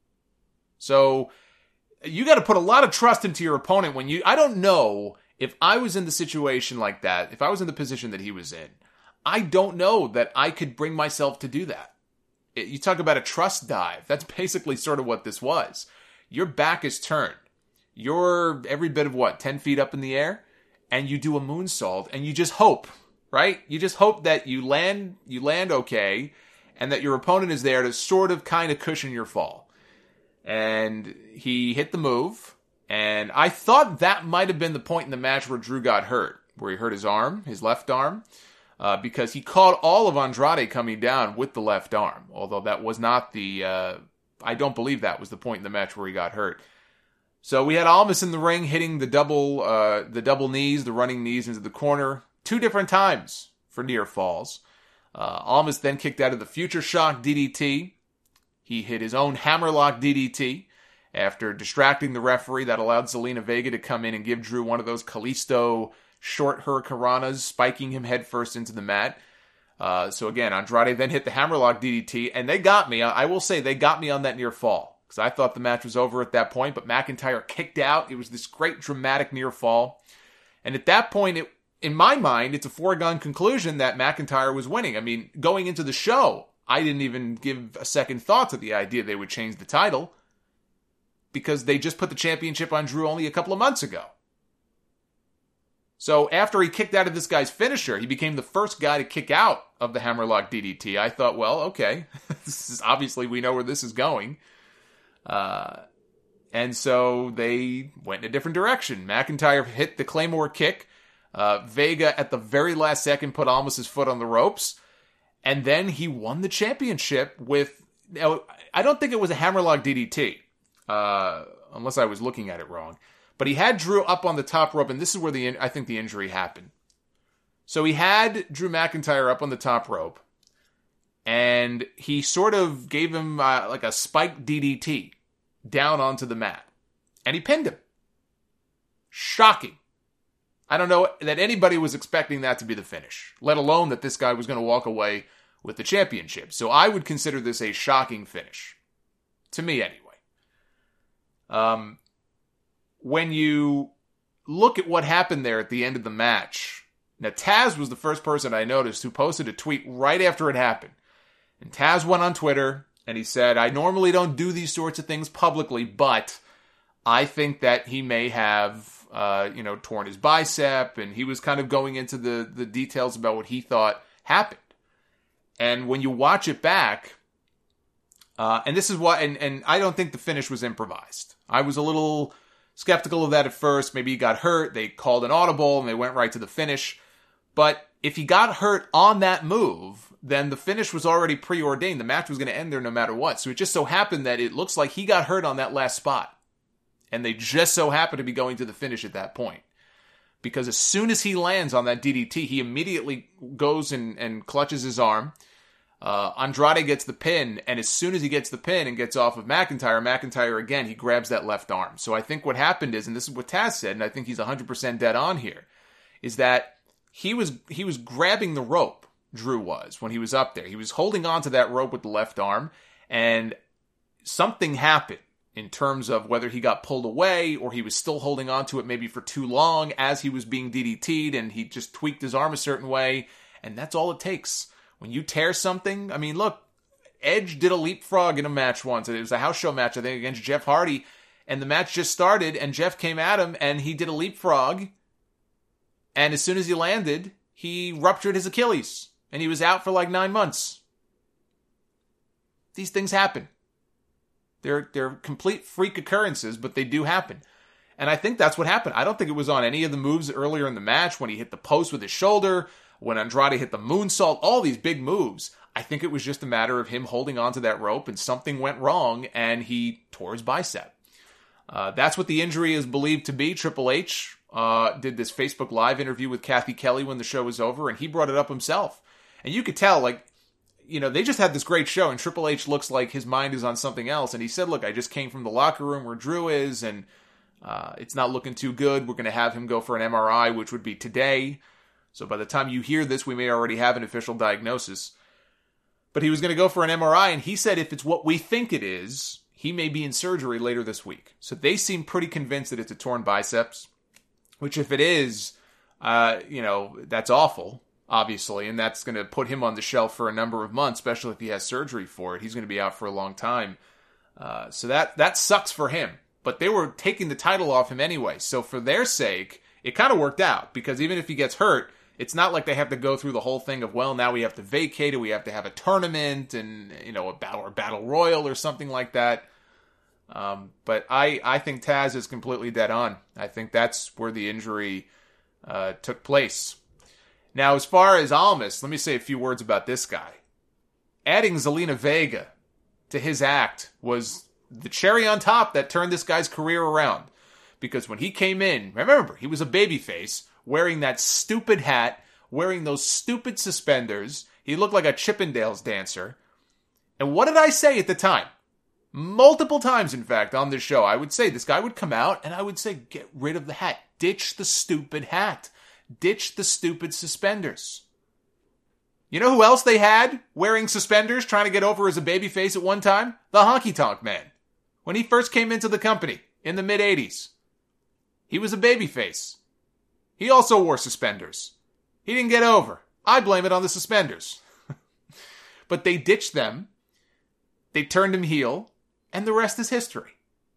So you got to put a lot of trust into your opponent when I don't know if I was in the situation like that, if I was in the position that he was in, I don't know that I could bring myself to do that. You talk about a trust dive. That's basically sort of what this was. Your back is turned. You're every bit of 10 feet up in the air, and you do a moonsault, and you just hope, right? You just hope that you land okay, and that your opponent is there to sort of kind of cushion your fall. And he hit the move, and I thought that might have been the point in the match where Drew got hurt, where he hurt his arm, his left arm, because he caught all of Andrade coming down with the left arm, although that was not I don't believe that was the point in the match where he got hurt. So we had Almas in the ring hitting the double knees, the running knees into the corner 2 different times for near falls. Almas then kicked out of the Future Shock DDT. He hit his own Hammerlock DDT after distracting the referee. That allowed Zelina Vega to come in and give Drew one of those Kalisto short Hurricanranas, spiking him headfirst into the mat. So again, Andrade then hit the Hammerlock DDT, and they got me. I will say they got me on that near fall, because I thought the match was over at that point, but McIntyre kicked out. It was this great dramatic near fall. And at that point, in my mind, it's a foregone conclusion that McIntyre was winning. I mean, going into the show, I didn't even give a second thought to the idea they would change the title, because they just put the championship on Drew only a couple of months ago. So after he kicked out of this guy's finisher, he became the first guy to kick out of the Hammerlock DDT. I thought, well, okay, this is obviously we know where this is going. And so they went in a different direction. McIntyre hit the Claymore kick. Vega at the very last second put Almas' foot on the ropes. And then he won the championship with, I don't think it was a Hammerlock DDT, unless I was looking at it wrong. But he had Drew up on the top rope, and this is where I think the injury happened. So he had Drew McIntyre up on the top rope, and he sort of gave him like a spiked DDT down onto the mat. And he pinned him. Shocking. I don't know that anybody was expecting that to be the finish, let alone that this guy was going to walk away with the championship. So I would consider this a shocking finish. To me, anyway. When you look at what happened there at the end of the match, now Taz was the first person I noticed who posted a tweet right after it happened. And Taz went on Twitter and he said, I normally don't do these sorts of things publicly, but I think that he may have, torn his bicep, and he was kind of going into the details about what he thought happened. And when you watch it back, and this is what, and I don't think the finish was improvised. I was a little skeptical of that at first. Maybe he got hurt. They called an audible and they went right to the finish. But if he got hurt on that move, then the finish was already preordained. The match was going to end there no matter what. So it just so happened that it looks like he got hurt on that last spot. And they just so happened to be going to the finish at that point. Because as soon as he lands on that DDT, he immediately goes and clutches his arm. Andrade gets the pin, and as soon as he gets the pin and gets off of McIntyre again, he grabs that left arm. So I think what happened is, and this is what Taz said, and I think he's 100% dead on here, is that he was grabbing the rope, Drew was, when he was up there. He was holding on to that rope with the left arm, and something happened in terms of whether he got pulled away or he was still holding on to it maybe for too long as he was being DDT'd, and he just tweaked his arm a certain way, and that's all it takes. When you tear something, I mean, look, Edge did a leapfrog in a match once. It was a house show match, I think, against Jeff Hardy, and the match just started, and Jeff came at him, and he did a leapfrog, and as soon as he landed, he ruptured his Achilles, and he was out for like 9 months. These things happen. They're complete freak occurrences, but they do happen. And I think that's what happened. I don't think it was on any of the moves earlier in the match when he hit the post with his shoulder, when Andrade hit the moonsault, all these big moves. I think it was just a matter of him holding onto that rope and something went wrong and he tore his bicep. That's what the injury is believed to be. Triple H did this Facebook Live interview with Kathy Kelly when the show was over, and he brought it up himself. And you could tell, like, you know, they just had this great show, and Triple H looks like his mind is on something else. And he said, look, I just came from the locker room where Drew is, and it's not looking too good. We're going to have him go for an MRI, which would be today. So by the time you hear this, we may already have an official diagnosis. But he was going to go for an MRI, and he said if it's what we think it is, he may be in surgery later this week. So they seem pretty convinced that it's a torn biceps, which if it is, that's awful, obviously, and that's going to put him on the shelf for a number of months, especially if he has surgery for it. He's going to be out for a long time. So that sucks for him. But they were taking the title off him anyway. So for their sake, it kind of worked out, because even if he gets hurt, it's not like they have to go through the whole thing of, well, now we have to vacate it, we have to have a tournament and, a battle royal or something like that. But I think Taz is completely dead on. I think that's where the injury took place. Now, as far as Almas, let me say a few words about this guy. Adding Zelina Vega to his act was the cherry on top that turned this guy's career around. Because when he came in, remember, he was a babyface, wearing that stupid hat, wearing those stupid suspenders. He looked like a Chippendales dancer. And what did I say at the time? Multiple times, in fact, on this show, I would say this guy would come out and I would say, get rid of the hat. Ditch the stupid hat. Ditch the stupid suspenders. You know who else they had wearing suspenders trying to get over as a babyface at one time? The Honky Tonk Man. When he first came into the company in the mid-'80s. He was a babyface. He also wore suspenders. He didn't get over. I blame it on the suspenders. But they ditched them. They turned him heel. And the rest is history.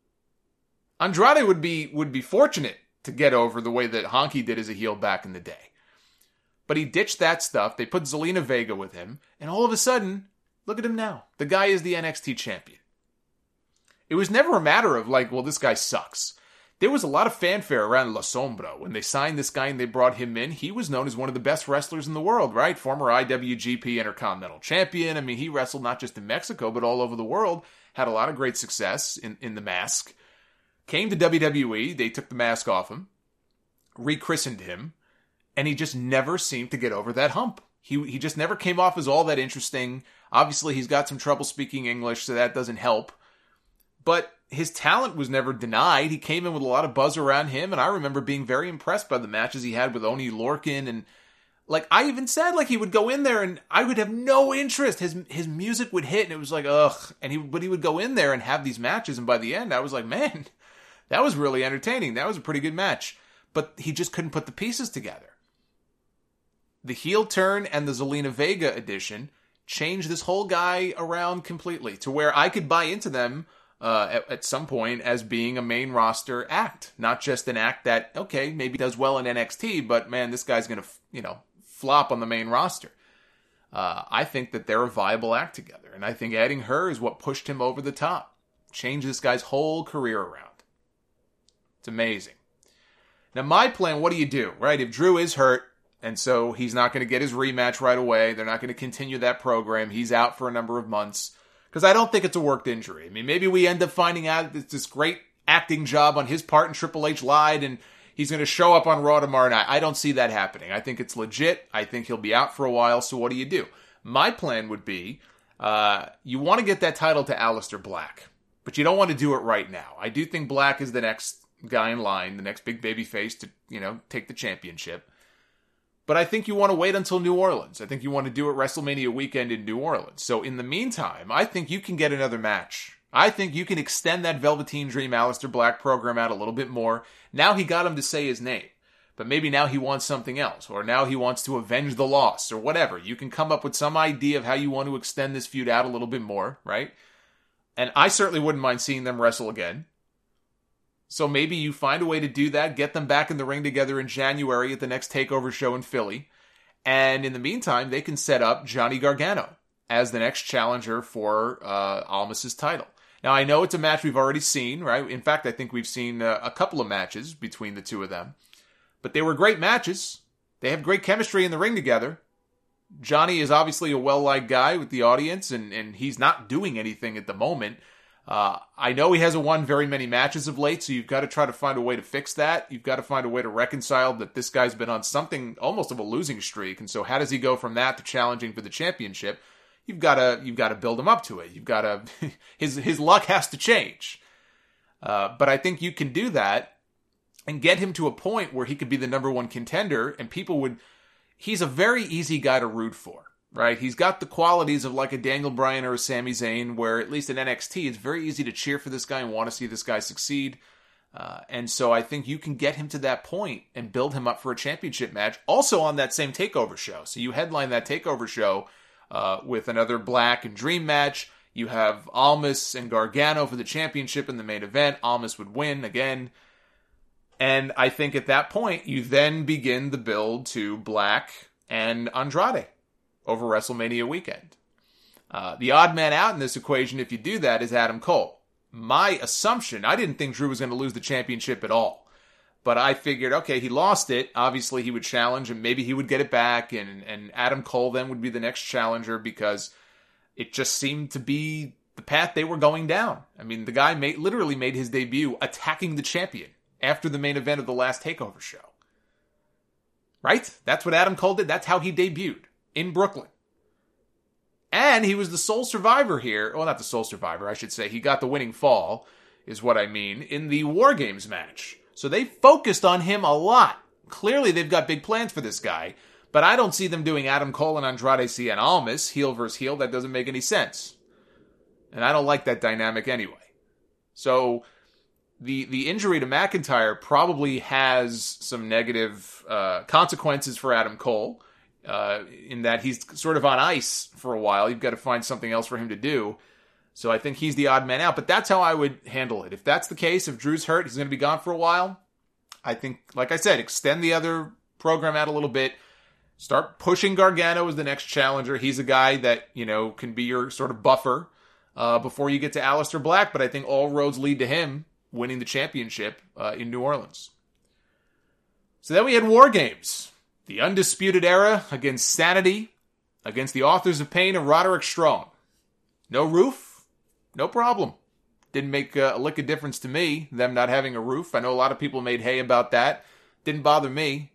Andrade would be fortunate to get over the way that Honky did as a heel back in the day. But he ditched that stuff. They put Zelina Vega with him. And all of a sudden, look at him now. The guy is the NXT champion. It was never a matter of like, well, this guy sucks. There was a lot of fanfare around La Sombra. When they signed this guy and they brought him in, he was known as one of the best wrestlers in the world, right? Former IWGP Intercontinental Champion. I mean, he wrestled not just in Mexico, but all over the world. Had a lot of great success in the mask. Came to WWE. They took the mask off him. Rechristened him. And he just never seemed to get over that hump. He just never came off as all that interesting. Obviously, he's got some trouble speaking English, so that doesn't help. But his talent was never denied. He came in with a lot of buzz around him, and I remember being very impressed by the matches he had with Oney Lorcan. And like I even said, like he would go in there and I would have no interest. His music would hit, and it was like ugh. But he would go in there and have these matches, and by the end, I was like, man, that was really entertaining. That was a pretty good match. But he just couldn't put the pieces together. The heel turn and the Zelina Vega edition changed this whole guy around completely to where I could buy into them at some point as being a main roster act. Not just an act that, okay, maybe does well in NXT, but man, this guy's going to, flop on the main roster. I think that they're a viable act together. And I think adding her is what pushed him over the top. Changed this guy's whole career around. It's amazing. Now, my plan, what do you do, right? If Drew is hurt, and so he's not going to get his rematch right away, they're not going to continue that program, he's out for a number of months, because I don't think it's a worked injury. I mean, maybe we end up finding out it's this great acting job on his part and Triple H lied and he's going to show up on Raw tomorrow night. I don't see that happening. I think it's legit. I think he'll be out for a while, so what do? My plan would be, you want to get that title to Aleister Black, but you don't want to do it right now. I do think Black is the next guy in line, the next big baby face to, take the championship. But I think you want to wait until New Orleans. I think you want to do it WrestleMania weekend in New Orleans. So in the meantime, I think you can get another match. I think you can extend that Velveteen Dream Aleister Black program out a little bit more. Now he got him to say his name. But maybe now he wants something else. Or now he wants to avenge the loss. Or whatever. You can come up with some idea of how you want to extend this feud out a little bit more, right? And I certainly wouldn't mind seeing them wrestle again. So maybe you find a way to do that, get them back in the ring together in January at the next TakeOver show in Philly. And in the meantime, they can set up Johnny Gargano as the next challenger for Almas's title. Now, I know it's a match we've already seen, right? In fact, I think we've seen a couple of matches between the two of them. But they were great matches. They have great chemistry in the ring together. Johnny is obviously a well-liked guy with the audience, and he's not doing anything at the moment. I know he hasn't won very many matches of late, so you've got to try to find a way to fix that. You've got to find a way to reconcile that this guy's been on something almost of a losing streak, and so how does he go from that to challenging for the championship? You've got to build him up to it. You've got to his luck has to change. But I think you can do that and get him to a point where he could be the number one contender, and he's a very easy guy to root for. Right, he's got the qualities of like a Daniel Bryan or a Sami Zayn, where at least in NXT, it's very easy to cheer for this guy and want to see this guy succeed. And so I think you can get him to that point and build him up for a championship match, also on that same TakeOver show. So you headline that TakeOver show with another Black and Dream match. You have Almas and Gargano for the championship in the main event. Almas would win again. And I think at that point, you then begin the build to Black and Andrade over WrestleMania weekend. The odd man out in this equation, if you do that, is Adam Cole. My assumption, I didn't think Drew was going to lose the championship at all. But I figured, okay, he lost it. Obviously, he would challenge, and maybe he would get it back, and Adam Cole then would be the next challenger, because it just seemed to be the path they were going down. I mean, the guy literally made his debut attacking the champion after the main event of the last TakeOver show. Right? That's what Adam Cole did. That's how he debuted. In Brooklyn. And he was the sole survivor here. Well, not the sole survivor, I should say. He got the winning fall, is what I mean, in the War Games match. So they focused on him a lot. Clearly, they've got big plans for this guy. But I don't see them doing Adam Cole and Andrade Cien Almas, heel versus heel. That doesn't make any sense. And I don't like that dynamic anyway. So the injury to McIntyre probably has some negative consequences for Adam Cole. In that he's sort of on ice for a while. You've got to find something else for him to do. So I think he's the odd man out. But that's how I would handle it. If that's the case, if Drew's hurt, he's going to be gone for a while. I think, like I said, extend the other program out a little bit. Start pushing Gargano as the next challenger. He's a guy that, can be your sort of buffer before you get to Aleister Black. But I think all roads lead to him winning the championship in New Orleans. So then we had War Games. The Undisputed Era against Sanity, against the Authors of Pain and Roderick Strong. No roof? No problem. Didn't make a lick of difference to me, them not having a roof. I know a lot of people made hay about that. Didn't bother me.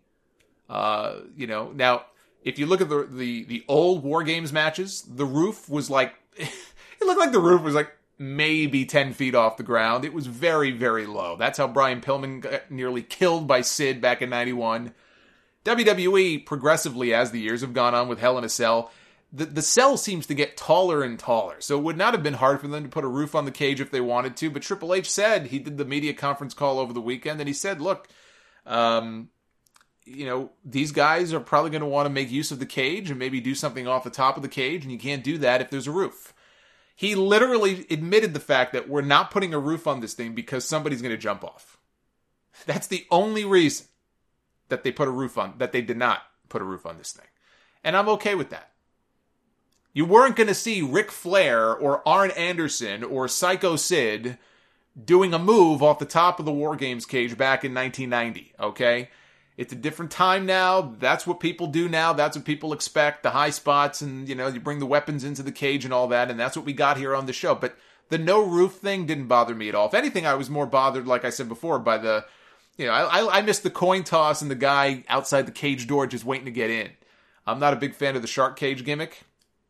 Now, if you look at the old War Games matches, the roof was like, it looked like the roof was like maybe 10 feet off the ground. It was very, very low. That's how Brian Pillman got nearly killed by Sid back in 91. WWE, progressively as the years have gone on with Hell in a Cell, the cell seems to get taller and taller. So it would not have been hard for them to put a roof on the cage if they wanted to. But Triple H said, he did the media conference call over the weekend, and he said, look, these guys are probably going to want to make use of the cage and maybe do something off the top of the cage, and you can't do that if there's a roof. He literally admitted the fact that we're not putting a roof on this thing because somebody's going to jump off. That's the only reason that they did not put a roof on this thing. And I'm okay with that. You weren't going to see Ric Flair or Arn Anderson or Psycho Sid doing a move off the top of the War Games cage back in 1990, okay? It's a different time now. That's what people do now. That's what people expect. The high spots and, you bring the weapons into the cage and all that, and that's what we got here on the show. But the no roof thing didn't bother me at all. If anything, I was more bothered, like I said before, by the... I missed the coin toss and the guy outside the cage door just waiting to get in. I'm not a big fan of the shark cage gimmick.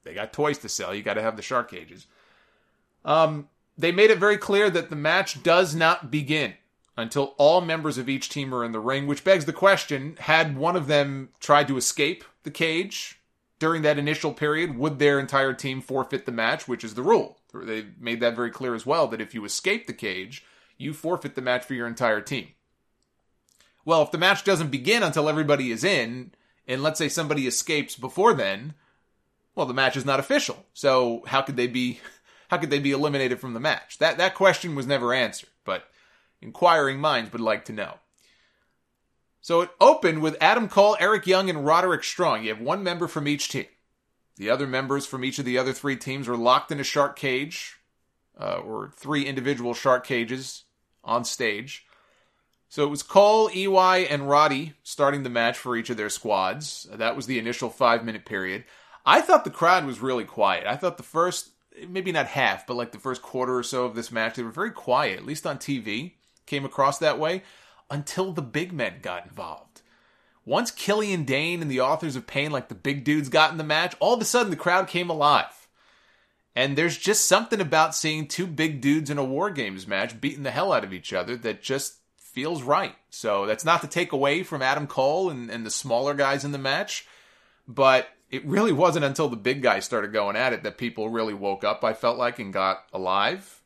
they got toys to sell. You got to have the shark cages. They made it very clear that the match does not begin until all members of each team are in the ring, which begs the question, had one of them tried to escape the cage during that initial period, would their entire team forfeit the match, which is the rule? They made that very clear as well, that if you escape the cage, you forfeit the match for your entire team. Well, if the match doesn't begin until everybody is in, and let's say somebody escapes before then, well, the match is not official. So how could they be eliminated from the match? That question was never answered, but inquiring minds would like to know. So it opened with Adam Cole, Eric Young, and Roderick Strong. You have one member from each team. The other members from each of the other three teams are locked in a shark cage, or 3 individual shark cages on stage. So it was Cole, EY, and Roddy starting the match for each of their squads. That was the initial 5-minute period. I thought the crowd was really quiet. I thought the first, maybe not half, but like the first quarter or so of this match, they were very quiet, at least on TV. Came across that way until the big men got involved. Once Killian Dane and the Authors of Pain, like the big dudes, got in the match, all of a sudden the crowd came alive. And there's just something about seeing 2 big dudes in a War Games match beating the hell out of each other that just feels right. So that's not to take away from Adam Cole and the smaller guys in the match, but it really wasn't until the big guys started going at it that people really woke up, I felt like, and got alive.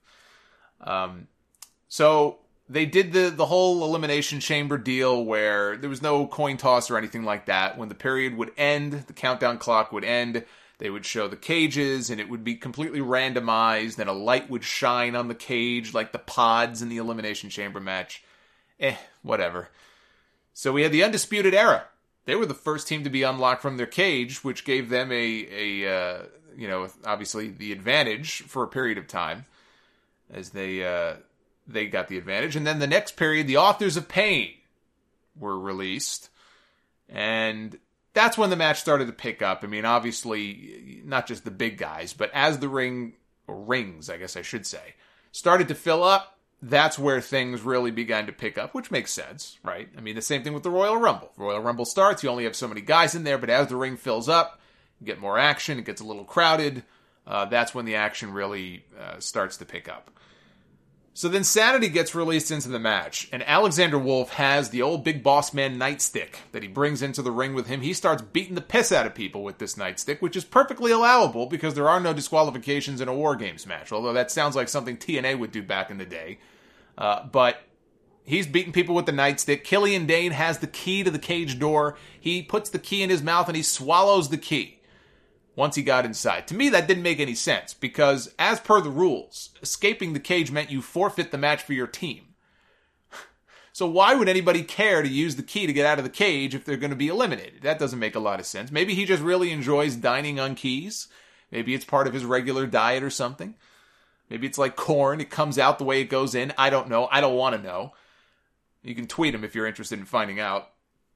So they did the whole Elimination Chamber deal where there was no coin toss or anything like that. When the period would end, the countdown clock would end, they would show the cages and it would be completely randomized and a light would shine on the cage like the pods in the Elimination Chamber match. Whatever. So we had the Undisputed Era. They were the first team to be unlocked from their cage, which gave them obviously the advantage for a period of time as they got the advantage. And then the next period, the Authors of Pain were released. And that's when the match started to pick up. I mean, obviously, not just the big guys, but as the rings, I guess I should say, started to fill up, that's where things really began to pick up, which makes sense, right? I mean, the same thing with the Royal Rumble. Royal Rumble starts, you only have so many guys in there, but as the ring fills up, you get more action, it gets a little crowded. That's when the action really starts to pick up. So then Sanity gets released into the match, and Alexander Wolf has the old big boss man nightstick that he brings into the ring with him. He starts beating the piss out of people with this nightstick, which is perfectly allowable because there are no disqualifications in a War Games match, although that sounds like something TNA would do back in the day. But he's beating people with the nightstick. Killian Dane has the key to the cage door. He puts the key in his mouth and he swallows the key once he got inside. To me, that didn't make any sense because as per the rules, escaping the cage meant you forfeit the match for your team. So why would anybody care to use the key to get out of the cage if they're going to be eliminated? That doesn't make a lot of sense. Maybe he just really enjoys dining on keys. Maybe it's part of his regular diet or something. Maybe it's like corn. It comes out the way it goes in. I don't know. I don't want to know. You can tweet him if you're interested in finding out.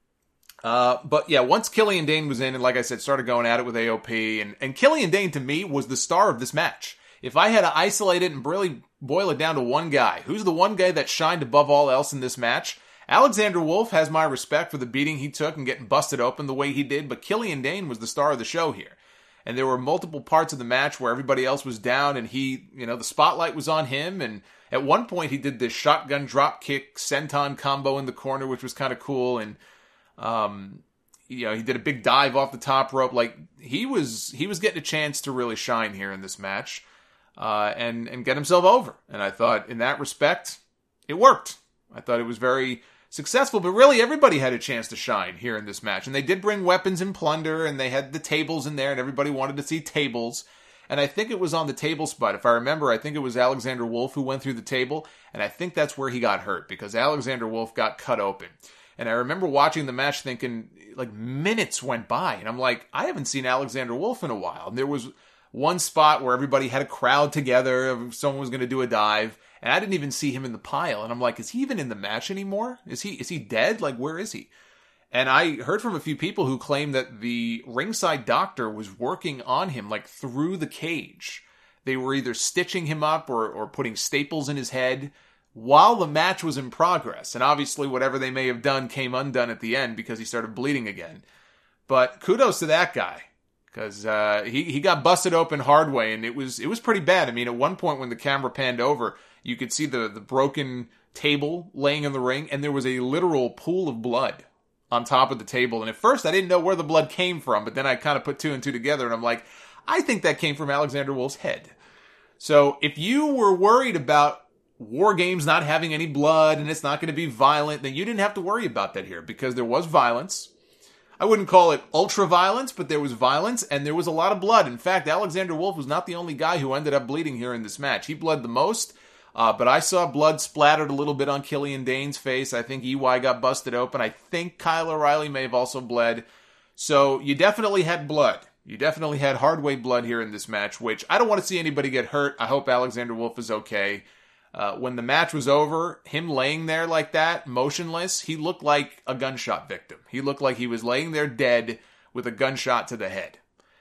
But yeah, once Killian Dane was in, and like I said, started going at it with AOP, and Killian Dane to me was the star of this match. If I had to isolate it and really boil it down to one guy, who's the one guy that shined above all else in this match? Alexander Wolf has my respect for the beating he took and getting busted open the way he did, but Killian Dane was the star of the show here. And there were multiple parts of the match where everybody else was down and he, the spotlight was on him. And at one point he did this shotgun drop kick senton combo in the corner, which was kind of cool. And, he did a big dive off the top rope. Like he was getting a chance to really shine here in this match, and get himself over. And I thought in that respect, it worked. I thought it was very successful, but really everybody had a chance to shine here in this match. And they did bring weapons and plunder, and they had the tables in there, and everybody wanted to see tables. And I think it was on the table spot. If I remember, I think it was Alexander Wolf who went through the table, and I think that's where he got hurt, because Alexander Wolf got cut open. And I remember watching the match thinking, like, minutes went by, and I'm like, I haven't seen Alexander Wolf in a while. And there was one spot where everybody had a crowd together, someone was going to do a dive, and I didn't even see him in the pile. And I'm like, is he even in the match anymore? Is he dead? Like, where is he? And I heard from a few people who claimed that the ringside doctor was working on him, like, through the cage. They were either stitching him up or putting staples in his head while the match was in progress. And obviously whatever they may have done came undone at the end because he started bleeding again. But kudos to that guy. because he got busted open hard way, and it was pretty bad. I mean, at one point when the camera panned over, you could see the broken table laying in the ring, and there was a literal pool of blood on top of the table. And at first, I didn't know where the blood came from, but then I kind of put two and two together, and I'm like, I think that came from Alexander Wolf's head. So if you were worried about War Games not having any blood and it's not going to be violent, then you didn't have to worry about that here, because there was violence. I wouldn't call it ultra violence, but there was violence and there was a lot of blood. In fact, Alexander Wolf was not the only guy who ended up bleeding here in this match. He bled the most, but I saw blood splattered a little bit on Killian Dane's face. I think EY got busted open. I think Kyle O'Reilly may have also bled. So you definitely had blood. You definitely had hard-way blood here in this match, which I don't want to see anybody get hurt. I hope Alexander Wolf is okay. When the match was over, him laying there like that, motionless, he looked like a gunshot victim. He looked like he was laying there dead with a gunshot to the head.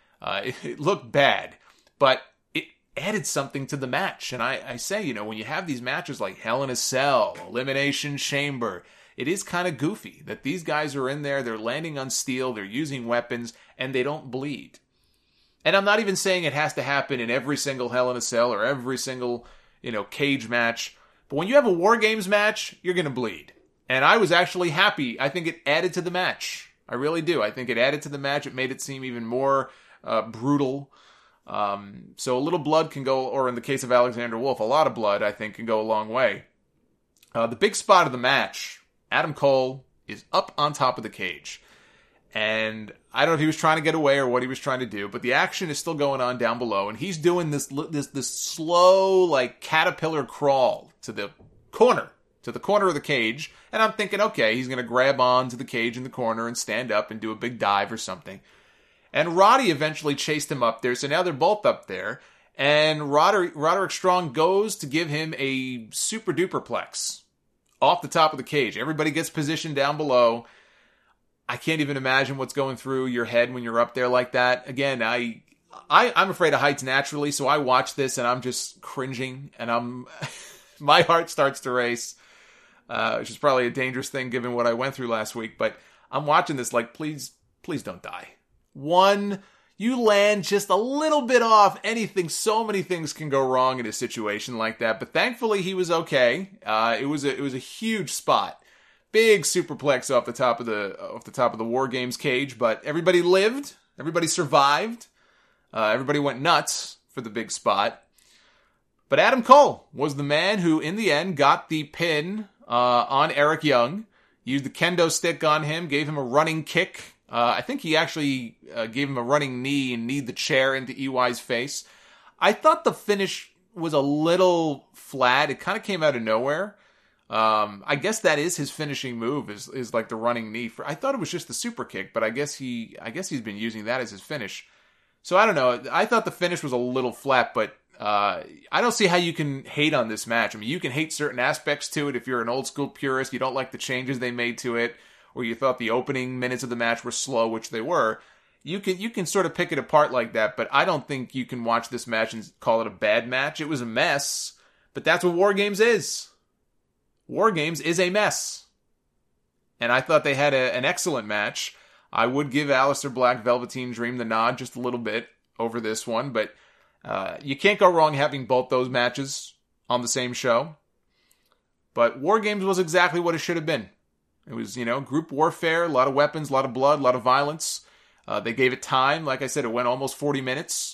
It looked bad, but it added something to the match. And I say, you know, when you have these matches like Hell in a Cell, Elimination Chamber, it is kind of goofy that these guys are in there, they're landing on steel, they're using weapons, and they don't bleed. And I'm not even saying it has to happen in every single Hell in a Cell or every single, you know, cage match. But when you have a War Games match, you're going to bleed. And I was actually happy. I think it added to the match. I really do. I think it added to the match. It made it seem even more brutal. So a little blood can go, or in the case of Alexander Wolf, a lot of blood, I think, can go a long way. The big spot of the match, Adam Cole is up on top of the cage. And I don't know if he was trying to get away or what he was trying to do, but the action is still going on down below, and he's doing this slow, like, caterpillar crawl to the corner of the cage, and I'm thinking, okay, he's going to grab on to the cage in the corner and stand up and do a big dive or something. And Roddy eventually chased him up there, so now they're both up there, and Roderick Strong goes to give him a super duper plex off the top of the cage. Everybody gets positioned down below. I can't even imagine what's going through your head when you're up there like that. Again, I'm afraid of heights naturally, so I watch this and I'm just cringing, and my heart starts to race, which is probably a dangerous thing given what I went through last week. But I'm watching this like, please don't die. One, you land just a little bit off. So many things can go wrong in a situation like that. But thankfully, he was okay. It was a huge spot. Big superplex off the top of the War Games cage, but everybody lived, everybody survived, everybody went nuts for the big spot. But Adam Cole was the man who, in the end, got the pin on Eric Young, used the kendo stick on him, gave him a running kick. I think he actually gave him a running knee and kneed the chair into EY's face. I thought the finish was a little flat. It kind of came out of nowhere. I guess that is his finishing move, is like the running knee. I thought it was just the super kick, but I guess he's been using that as his finish. So I don't know. I thought the finish was a little flat, but I don't see how you can hate on this match. I mean, you can hate certain aspects to it if you're an old school purist, you don't like the changes they made to it, or you thought the opening minutes of the match were slow, which they were. You can sort of pick it apart like that, but I don't think you can watch this match and call it a bad match. It was a mess, but that's what War Games is. War Games is a mess. And I thought they had an excellent match. I would give Aleister Black, Velveteen Dream the nod just a little bit over this one, but you can't go wrong having both those matches on the same show. But War Games was exactly what it should have been. It was, group warfare, a lot of weapons, a lot of blood, a lot of violence. They gave it time. Like I said, it went almost 40 minutes.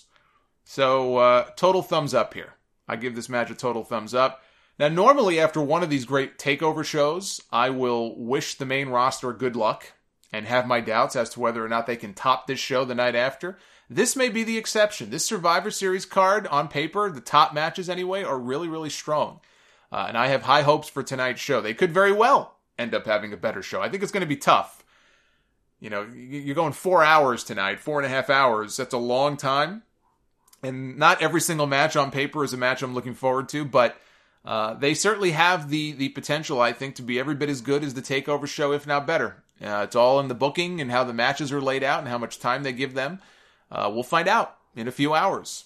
So, total thumbs up here. I give this match a total thumbs up. Now, normally after one of these great takeover shows, I will wish the main roster good luck and have my doubts as to whether or not they can top this show the night after. This may be the exception. This Survivor Series card, on paper, the top matches anyway, are really, really strong. And I have high hopes for tonight's show. They could very well end up having a better show. I think it's going to be tough. You're going 4 hours tonight, 4.5 hours. That's a long time. And not every single match on paper is a match I'm looking forward to, but they certainly have the potential, I think, to be every bit as good as the TakeOver show, if not better. It's all in the booking and how the matches are laid out and how much time they give them. We'll find out in a few hours.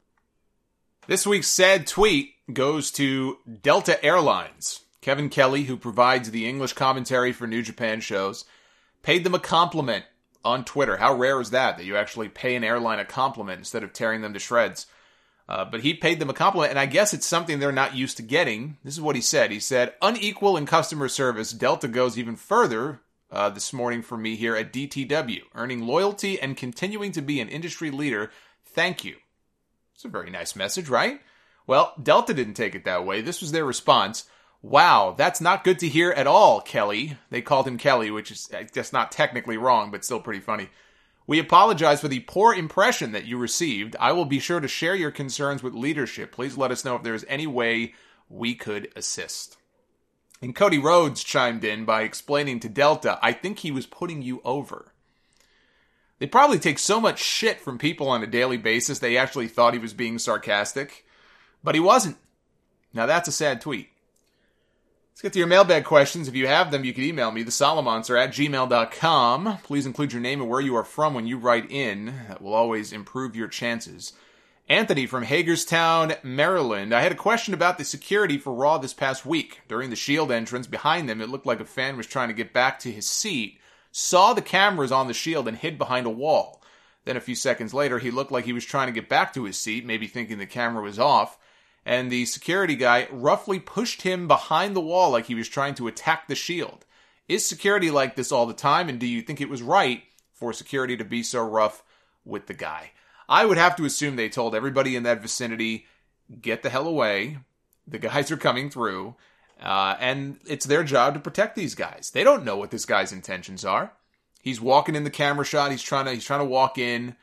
This week's sad tweet goes to Delta Airlines. Kevin Kelly, who provides the English commentary for New Japan shows, paid them a compliment on Twitter. How rare is that you actually pay an airline a compliment instead of tearing them to shreds? But he paid them a compliment, and I guess it's something they're not used to getting. This is what he said. He said, unequal in customer service, Delta goes even further this morning for me here at DTW, earning loyalty and continuing to be an industry leader. Thank you. It's a very nice message, right? Well, Delta didn't take it that way. This was their response. Wow, that's not good to hear at all, Kelly. They called him Kelly, which is just not technically wrong, but still pretty funny. We apologize for the poor impression that you received. I will be sure to share your concerns with leadership. Please let us know if there is any way we could assist. And Cody Rhodes chimed in by explaining to Delta, I think he was putting you over. They probably take so much shit from people on a daily basis they actually thought he was being sarcastic. But he wasn't. Now that's a sad tweet. Let's get to your mailbag questions. If you have them, you can email me, thesolomonster@gmail.com. Please include your name and where you are from when you write in. That will always improve your chances. Anthony from Hagerstown, Maryland. I had a question about the security for Raw this past week. During the Shield entrance, behind them, it looked like a fan was trying to get back to his seat, saw the cameras on the Shield, and hid behind a wall. Then a few seconds later, he looked like he was trying to get back to his seat, maybe thinking the camera was off. And the security guy roughly pushed him behind the wall like he was trying to attack the Shield. Is security like this all the time, and do you think it was right for security to be so rough with the guy? I would have to assume they told everybody in that vicinity, get the hell away, the guys are coming through, and it's their job to protect these guys. They don't know what this guy's intentions are. He's walking in the camera shot, he's trying to walk in.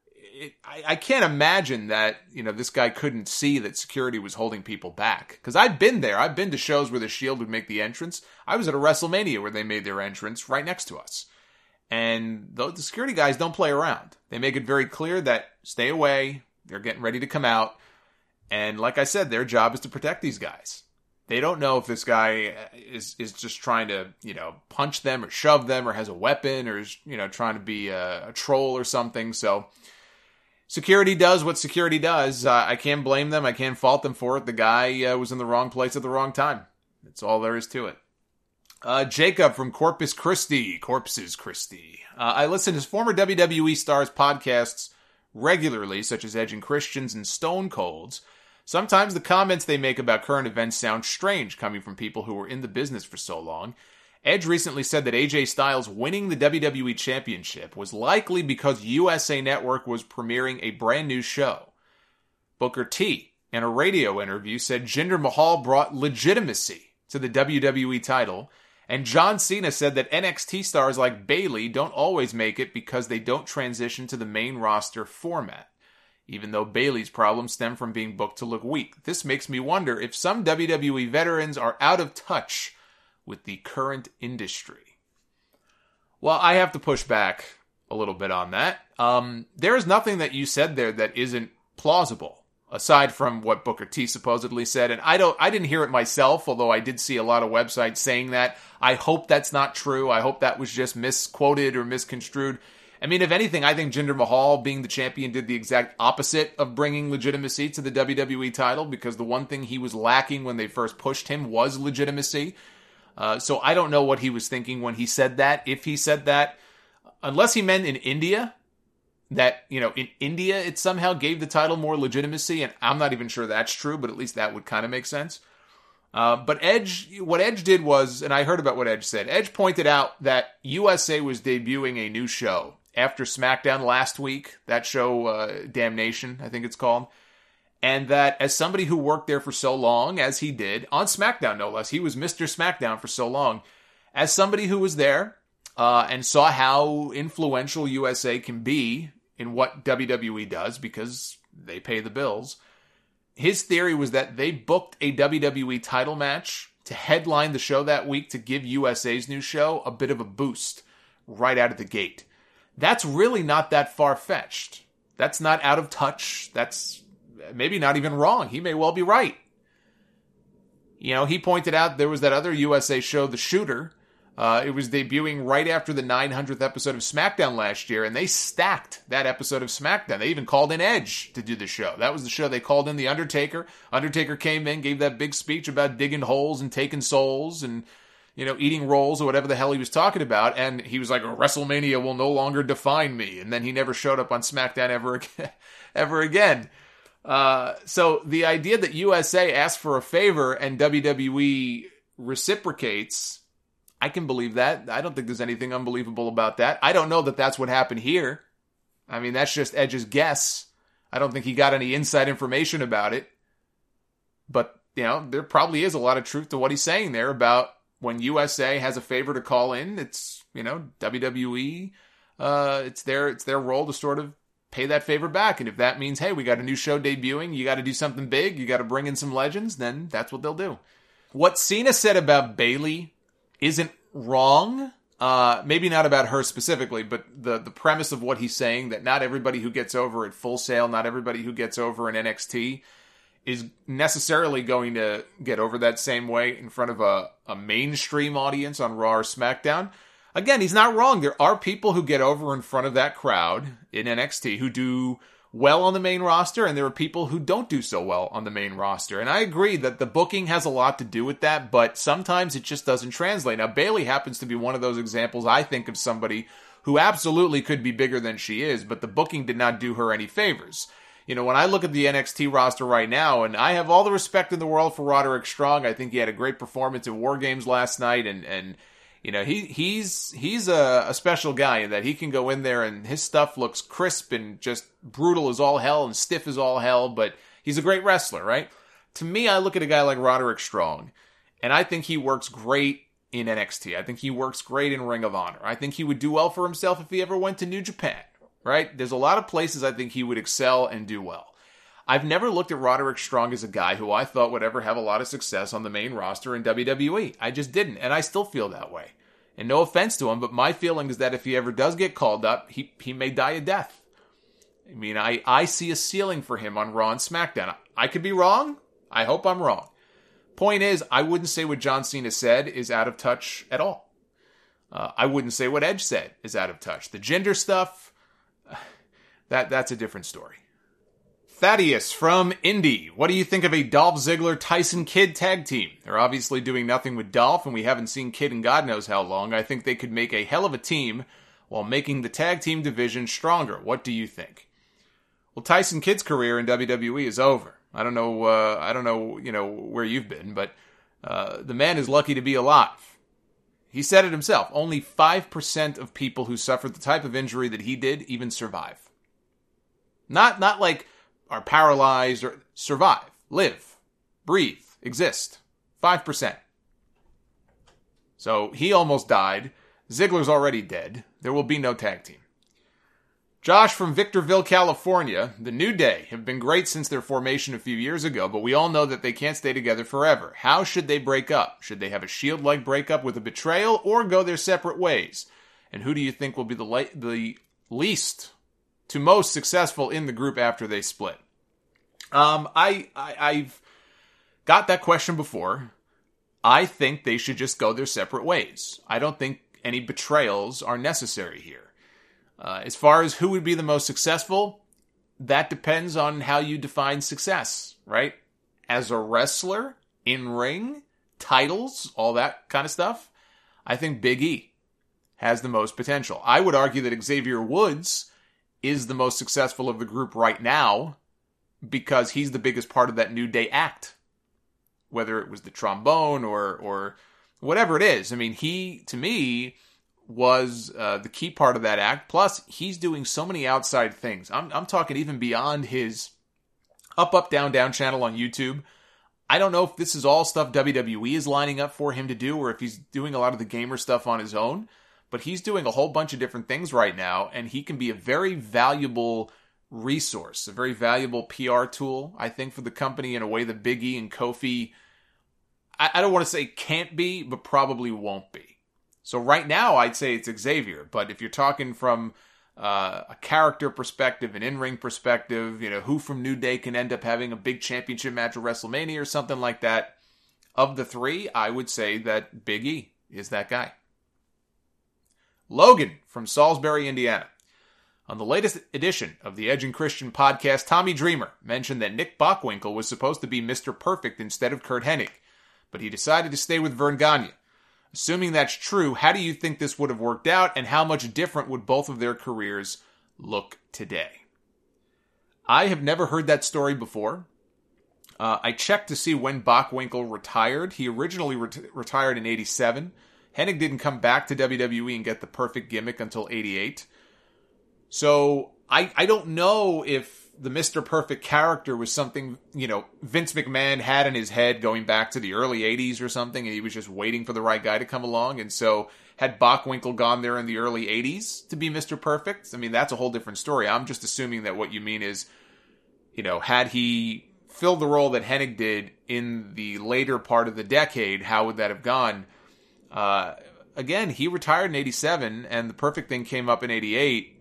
I can't imagine that, this guy couldn't see that security was holding people back. Because I've been there. I've been to shows where the Shield would make the entrance. I was at a WrestleMania where they made their entrance right next to us. And the security guys don't play around. They make it very clear that stay away. They're getting ready to come out. And like I said, their job is to protect these guys. They don't know if this guy is just trying to, punch them or shove them or has a weapon or is, trying to be a troll or something. So security does what security does. I can't blame them. I can't fault them for it. The guy was in the wrong place at the wrong time. That's all there is to it. Jacob from Corpus Christi. I listen to former WWE stars' podcasts regularly, such as Edge and Christian's and Stone Cold's. Sometimes the comments they make about current events sound strange coming from people who were in the business for so long. Edge recently said that AJ Styles winning the WWE Championship was likely because USA Network was premiering a brand new show. Booker T, in a radio interview, said Jinder Mahal brought legitimacy to the WWE title, and John Cena said that NXT stars like Bayley don't always make it because they don't transition to the main roster format, even though Bayley's problems stem from being booked to look weak. This makes me wonder if some WWE veterans are out of touch with the current industry. Well, I have to push back a little bit on that. There is nothing that you said there that isn't plausible, aside from what Booker T supposedly said. And I didn't hear it myself, although I did see a lot of websites saying that. I hope that's not true. I hope that was just misquoted or misconstrued. I mean, if anything, I think Jinder Mahal, being the champion, did the exact opposite of bringing legitimacy to the WWE title, because the one thing he was lacking when they first pushed him was legitimacy. So I don't know what he was thinking when he said that. If he said that, unless he meant in India, that, in India it somehow gave the title more legitimacy, and I'm not even sure that's true, but at least that would kind of make sense. But what Edge did was, and I heard about what Edge said, Edge pointed out that USA was debuting a new show after SmackDown last week, that show, Damnation, I think it's called. And that as somebody who worked there for so long, as he did, on SmackDown no less, he was Mr. SmackDown for so long, as somebody who was there and saw how influential USA can be in what WWE does because they pay the bills, his theory was that they booked a WWE title match to headline the show that week to give USA's new show a bit of a boost right out of the gate. That's really not that far-fetched. That's not out of touch. That's maybe not even wrong. He may well be right. He pointed out there was that other USA show, The Shooter. It was debuting right after the 900th episode of SmackDown last year, and they stacked that episode of SmackDown. They even called in Edge to do the show. That was the show they called in The Undertaker. Undertaker came in, gave that big speech about digging holes and taking souls, and eating rolls or whatever the hell he was talking about. And he was like, WrestleMania will no longer define me. And then he never showed up on SmackDown ever again. So the idea that USA asked for a favor and WWE reciprocates, I can believe that. I don't think there's anything unbelievable about that. I don't know that that's what happened here. I mean, that's just Edge's guess. I don't think he got any inside information about it. But, there probably is a lot of truth to what he's saying there about when USA has a favor to call in, it's, WWE, it's their role to sort of pay that favor back. And if that means, hey, we got a new show debuting, you got to do something big, you got to bring in some legends, then that's what they'll do. What Cena said about Bayley isn't wrong. Maybe not about her specifically, but the premise of what he's saying, that not everybody who gets over at Full Sail, not everybody who gets over in NXT is necessarily going to get over that same way in front of a mainstream audience on Raw or SmackDown. Again, he's not wrong. There are people who get over in front of that crowd in NXT who do well on the main roster, and there are people who don't do so well on the main roster. And I agree that the booking has a lot to do with that, but sometimes it just doesn't translate. Now, Bayley happens to be one of those examples, I think, of somebody who absolutely could be bigger than she is, but the booking did not do her any favors. When I look at the NXT roster right now, and I have all the respect in the world for Roderick Strong, I think he had a great performance at War Games last night, and he's a special guy in that he can go in there and his stuff looks crisp and just brutal as all hell and stiff as all hell, but he's a great wrestler, right? To me, I look at a guy like Roderick Strong, and I think he works great in NXT. I think he works great in Ring of Honor. I think he would do well for himself if he ever went to New Japan. Right? There's a lot of places I think he would excel and do well. I've never looked at Roderick Strong as a guy who I thought would ever have a lot of success on the main roster in WWE. I just didn't, and I still feel that way. And no offense to him, but my feeling is that if he ever does get called up, he may die a death. I mean, I see a ceiling for him on Raw and SmackDown. I could be wrong. I hope I'm wrong. Point is, I wouldn't say what John Cena said is out of touch at all. I wouldn't say what Edge said is out of touch. The gender stuff, that's a different story. Thaddeus from Indy. What do you think of a Dolph Ziggler-Tyson Kidd tag team? They're obviously doing nothing with Dolph, and we haven't seen Kidd in God knows how long. I think they could make a hell of a team while making the tag team division stronger. What do you think? Well, Tyson Kidd's career in WWE is over. I don't know where you've been, but the man is lucky to be alive. He said it himself. Only 5% of people who suffered the type of injury that he did even survive. Not like are paralyzed or survive, live, breathe, exist. 5%. So he almost died. Ziggler's already dead. There will be no tag team. Josh from Victorville, California. The New Day have been great since their formation a few years ago, but we all know that they can't stay together forever. How should they break up? Should they have a Shield-like breakup with a betrayal or go their separate ways? And who do you think will be the least to most successful in the group after they split? I've got that question before. I think they should just go their separate ways. I don't think any betrayals are necessary here. As far as who would be the most successful, that depends on how you define success, right? As a wrestler, in ring, titles, all that kind of stuff, I think Big E has the most potential. I would argue that Xavier Woods is the most successful of the group right now because he's the biggest part of that New Day act. Whether it was the trombone or whatever it is. I mean, he, to me, was the key part of that act. Plus, he's doing so many outside things. I'm talking even beyond his up, down, down channel on YouTube. I don't know if this is all stuff WWE is lining up for him to do or if he's doing a lot of the gamer stuff on his own. But he's doing a whole bunch of different things right now, and he can be a very valuable resource, a very valuable PR tool, I think, for the company in a way that Big E and Kofi, I don't want to say can't be, but probably won't be. So right now, I'd say it's Xavier. But if you're talking from a character perspective, an in-ring perspective, who from New Day can end up having a big championship match at WrestleMania or something like that, of the three, I would say that Big E is that guy. Logan from Salisbury, Indiana. On the latest edition of the Edge and Christian podcast, Tommy Dreamer mentioned that Nick Bockwinkel was supposed to be Mr. Perfect instead of Kurt Hennig, but he decided to stay with Verne Gagne. Assuming that's true, how do you think this would have worked out, and how much different would both of their careers look today? I have never heard that story before. I checked to see when Bockwinkel retired. He originally retired in 87. Hennig didn't come back to WWE and get the perfect gimmick until 88. So I don't know if the Mr. Perfect character was something, Vince McMahon had in his head going back to the early 80s or something, and he was just waiting for the right guy to come along. And so had Bockwinkel gone there in the early 80s to be Mr. Perfect, I mean, that's a whole different story. I'm just assuming that what you mean is, had he filled the role that Hennig did in the later part of the decade, how would that have gone? Again, he retired in 87, and the Perfect thing came up in 88.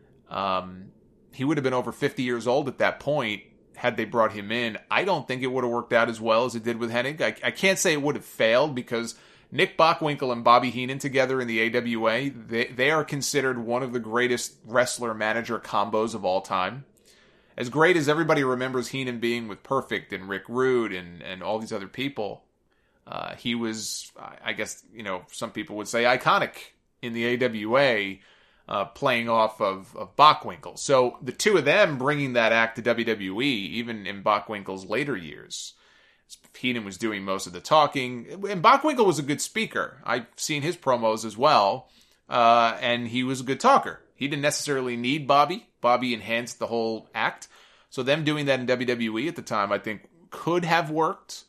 He would have been over 50 years old at that point had they brought him in. I don't think it would have worked out as well as it did with Hennig. I can't say it would have failed because Nick Bockwinkel and Bobby Heenan together in the AWA, they are considered one of the greatest wrestler-manager combos of all time. As great as everybody remembers Heenan being with Perfect and Rick Rude and all these other people, he was, I guess, some people would say iconic in the AWA, playing off of Bockwinkel. So the two of them bringing that act to WWE, even in Bockwinkel's later years. Heenan was doing most of the talking, and Bockwinkel was a good speaker. I've seen his promos as well, and he was a good talker. He didn't necessarily need Bobby. Bobby enhanced the whole act. So them doing that in WWE at the time, I think, could have worked.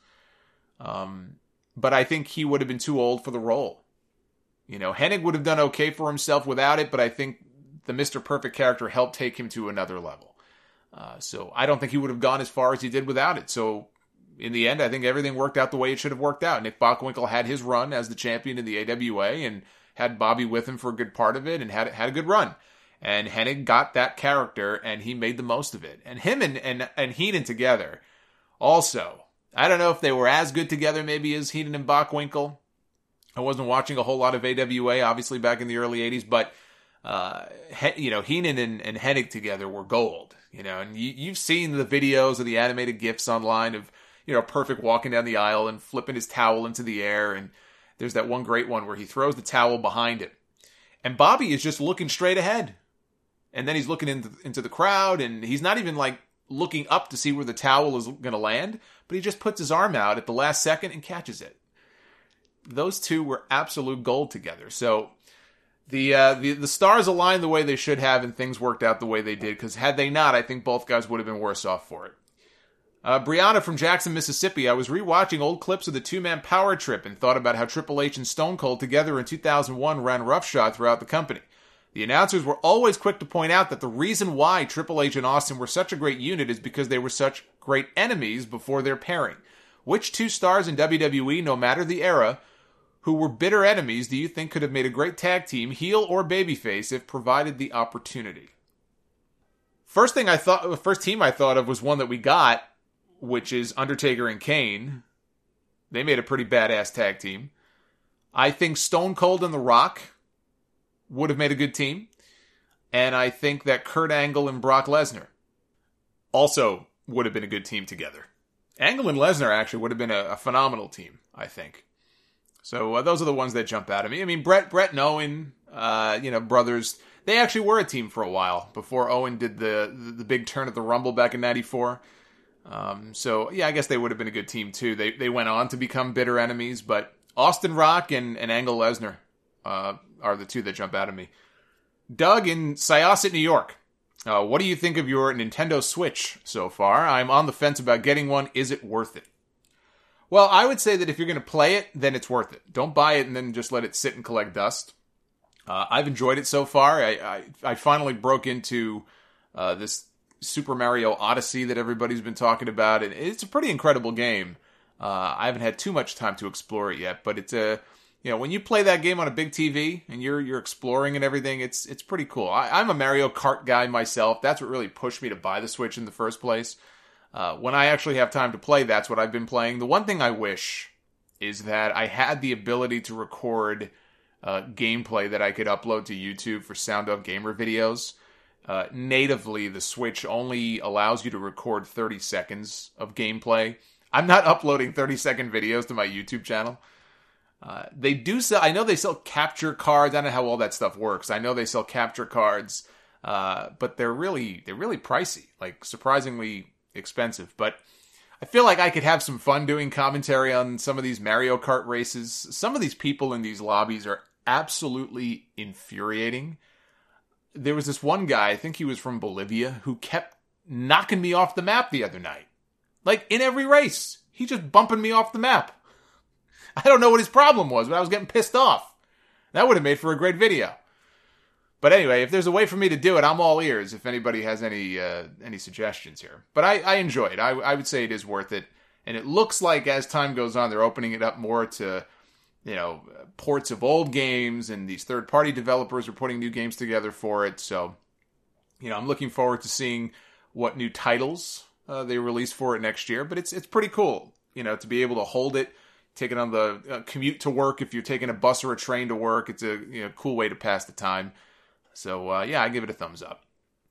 But I think he would have been too old for the role. Hennig would have done okay for himself without it, but I think the Mr. Perfect character helped take him to another level. So I don't think he would have gone as far as he did without it. So in the end, I think everything worked out the way it should have worked out. Nick Bockwinkel had his run as the champion in the AWA and had Bobby with him for a good part of it and had a good run. And Hennig got that character and he made the most of it. And him and Heenan together also, I don't know if they were as good together maybe as Heenan and Bockwinkel. I wasn't watching a whole lot of AWA, obviously, back in the early 80s, but, Heenan and Hennig together were gold, and you've seen the videos of the animated GIFs online of, Perfect walking down the aisle and flipping his towel into the air, and there's that one great one where he throws the towel behind him, and Bobby is just looking straight ahead, and then he's looking into the crowd, and he's not even, looking up to see where the towel is going to land, but he just puts his arm out at the last second and catches it. Those two were absolute gold together. So the stars aligned the way they should have, and things worked out the way they did. Because had they not, I think both guys would have been worse off for it. Brianna from Jackson, Mississippi. I was rewatching old clips of the two-man power trip and thought about how Triple H and Stone Cold together in 2001 ran roughshod throughout the company. The announcers were always quick to point out that the reason why Triple H and Austin were such a great unit is because they were such great enemies before their pairing. Which two stars in WWE, no matter the era, who were bitter enemies, do you think could have made a great tag team, heel or babyface, if provided the opportunity? First team I thought of was one that we got, which is Undertaker and Kane. They made a pretty badass tag team. I think Stone Cold and The Rock would have made a good team. And I think that Kurt Angle and Brock Lesnar also would have been a good team together. Angle and Lesnar actually would have been a phenomenal team, I think. So those are the ones that jump out at me. I mean, Brett and Owen, brothers, they actually were a team for a while before Owen did the big turn at the Rumble back in '94. So yeah, I guess they would have been a good team too. They went on to become bitter enemies, but Austin Rock and Angle Lesnar are the two that jump out at me. Doug in Syosset, New York. What do you think of your Nintendo Switch so far? I'm on the fence about getting one. Is it worth it? Well, I would say that if you're going to play it, then it's worth it. Don't buy it and then just let it sit and collect dust. I've enjoyed it so far. I finally broke into this Super Mario Odyssey that everybody's been talking about, and it's a pretty incredible game. I haven't had too much time to explore it yet, but it's when you play that game on a big TV and you're exploring and everything, it's pretty cool. I'm a Mario Kart guy myself. That's what really pushed me to buy the Switch in the first place. When I actually have time to play, that's what I've been playing. The one thing I wish is that I had the ability to record gameplay that I could upload to YouTube for Sound Of Gamer videos. Natively, the Switch only allows you to record 30 seconds of gameplay. I'm not uploading 30-second videos to my YouTube channel. They do sell, I know they sell capture cards. I don't know how all that stuff works. I know they sell capture cards, but they're really pricey, like surprisingly expensive. But I feel like I could have some fun doing commentary on some of these Mario Kart races. Some of these people in these lobbies are absolutely infuriating. There was this one guy, I think he was from Bolivia, who kept knocking me off the map the other night. Like, in every race. He just bumping me off the map. I don't know what his problem was, but I was getting pissed off. That would have made for a great video. But anyway, if there's a way for me to do it, I'm all ears if anybody has any suggestions here. But I enjoy it. I would say it is worth it. And it looks like as time goes on, they're opening it up more to, ports of old games, and these third-party developers are putting new games together for it. So, I'm looking forward to seeing what new titles they release for it next year. But it's pretty cool, to be able to hold it, take it on the commute to work. If you're taking a bus or a train to work, it's a cool way to pass the time. So, I give it a thumbs up.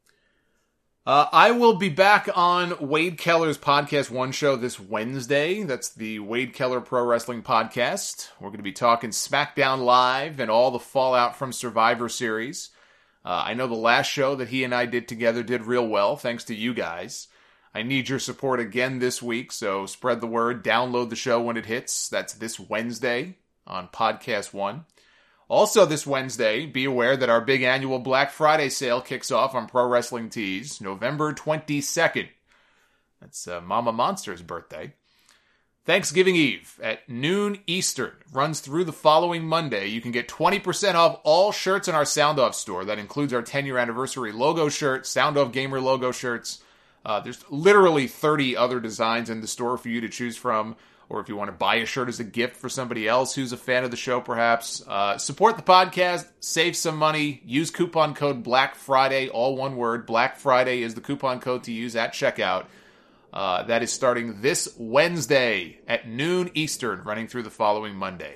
I will be back on Wade Keller's Podcast One show this Wednesday. That's the Wade Keller Pro Wrestling Podcast. We're going to be talking SmackDown Live and all the fallout from Survivor Series. I know the last show that he and I did together did real well, thanks to you guys. I need your support again this week, so spread the word. Download the show when it hits. That's this Wednesday on Podcast One. Also this Wednesday, be aware that our big annual Black Friday sale kicks off on Pro Wrestling Tees, November 22nd. That's Mama Monster's birthday. Thanksgiving Eve at noon Eastern runs through the following Monday. You can get 20% off all shirts in our Sound Off store. That includes our 10-year anniversary logo shirt, Sound Off Gamer logo shirts. There's literally 30 other designs in the store for you to choose from. Or if you want to buy a shirt as a gift for somebody else who's a fan of the show, perhaps. Support the podcast, save some money, use coupon code Black Friday, all one word. Black Friday is the coupon code to use at checkout. That is starting this Wednesday at noon Eastern, running through the following Monday.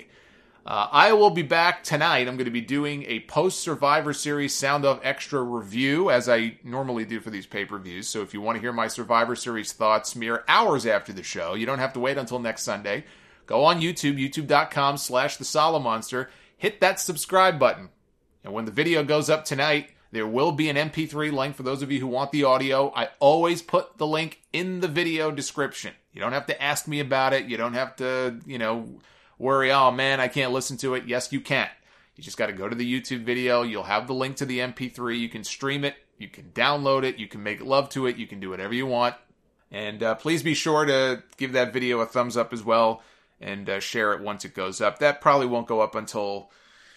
I will be back tonight. I'm going to be doing a post-Survivor Series Sound Off Extra review, as I normally do for these pay-per-views. So if you want to hear my Survivor Series thoughts mere hours after the show, you don't have to wait until next Sunday. Go on YouTube, youtube.com/TheSolomonster. Hit that subscribe button. And when the video goes up tonight, there will be an MP3 link for those of you who want the audio. I always put the link in the video description. You don't have to ask me about it. You don't have to, worry, oh man, I can't listen to it. Yes, you can. You just got to go to the YouTube video. You'll have the link to the MP3. You can stream it. You can download it. You can make love to it. You can do whatever you want. And please be sure to give that video a thumbs up as well and share it once it goes up. That probably won't go up until,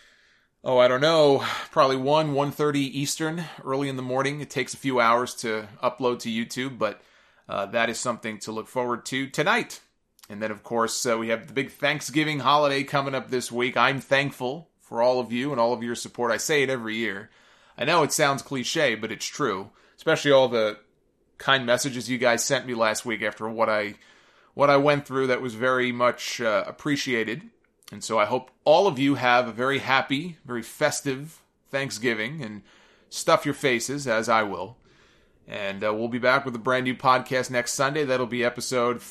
I don't know, probably 1:30 Eastern, early in the morning. It takes a few hours to upload to YouTube, but that is something to look forward to tonight. And then, of course, we have the big Thanksgiving holiday coming up this week. I'm thankful for all of you and all of your support. I say it every year. I know it sounds cliche, but it's true. Especially all the kind messages you guys sent me last week after what I went through. That was very much appreciated. And so I hope all of you have a very happy, very festive Thanksgiving and stuff your faces, as I will. And we'll be back with a brand new podcast next Sunday. That'll be episode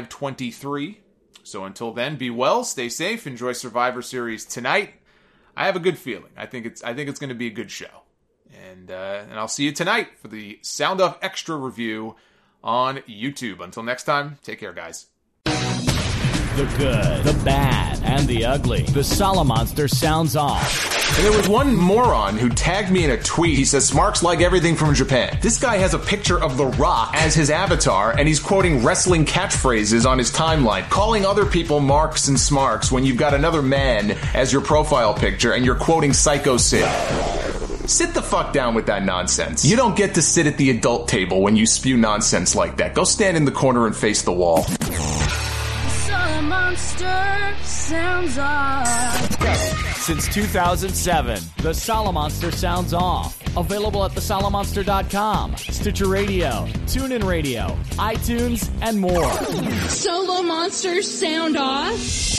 523. So until then, be well, stay safe, enjoy Survivor Series tonight. I have a good feeling. I think it's going to be a good show. And I'll see you tonight for the Sound Off Extra review on YouTube. Until next time, take care, guys. The good, the bad, and the ugly. The Solomonster sounds off. And there was one moron who tagged me in a tweet. He says, Smarks like everything from Japan. This guy has a picture of The Rock as his avatar, and he's quoting wrestling catchphrases on his timeline, calling other people Marks and Smarks when you've got another man as your profile picture, and you're quoting Psycho Sid. Sit the fuck down with that nonsense. You don't get to sit at the adult table when you spew nonsense like that. Go stand in the corner and face the wall. Monster sounds off. Since 2007, the Solomonster sounds off. Available at thesolomonster.com, Stitcher Radio, TuneIn Radio, iTunes, and more. Solo Monsters sound off.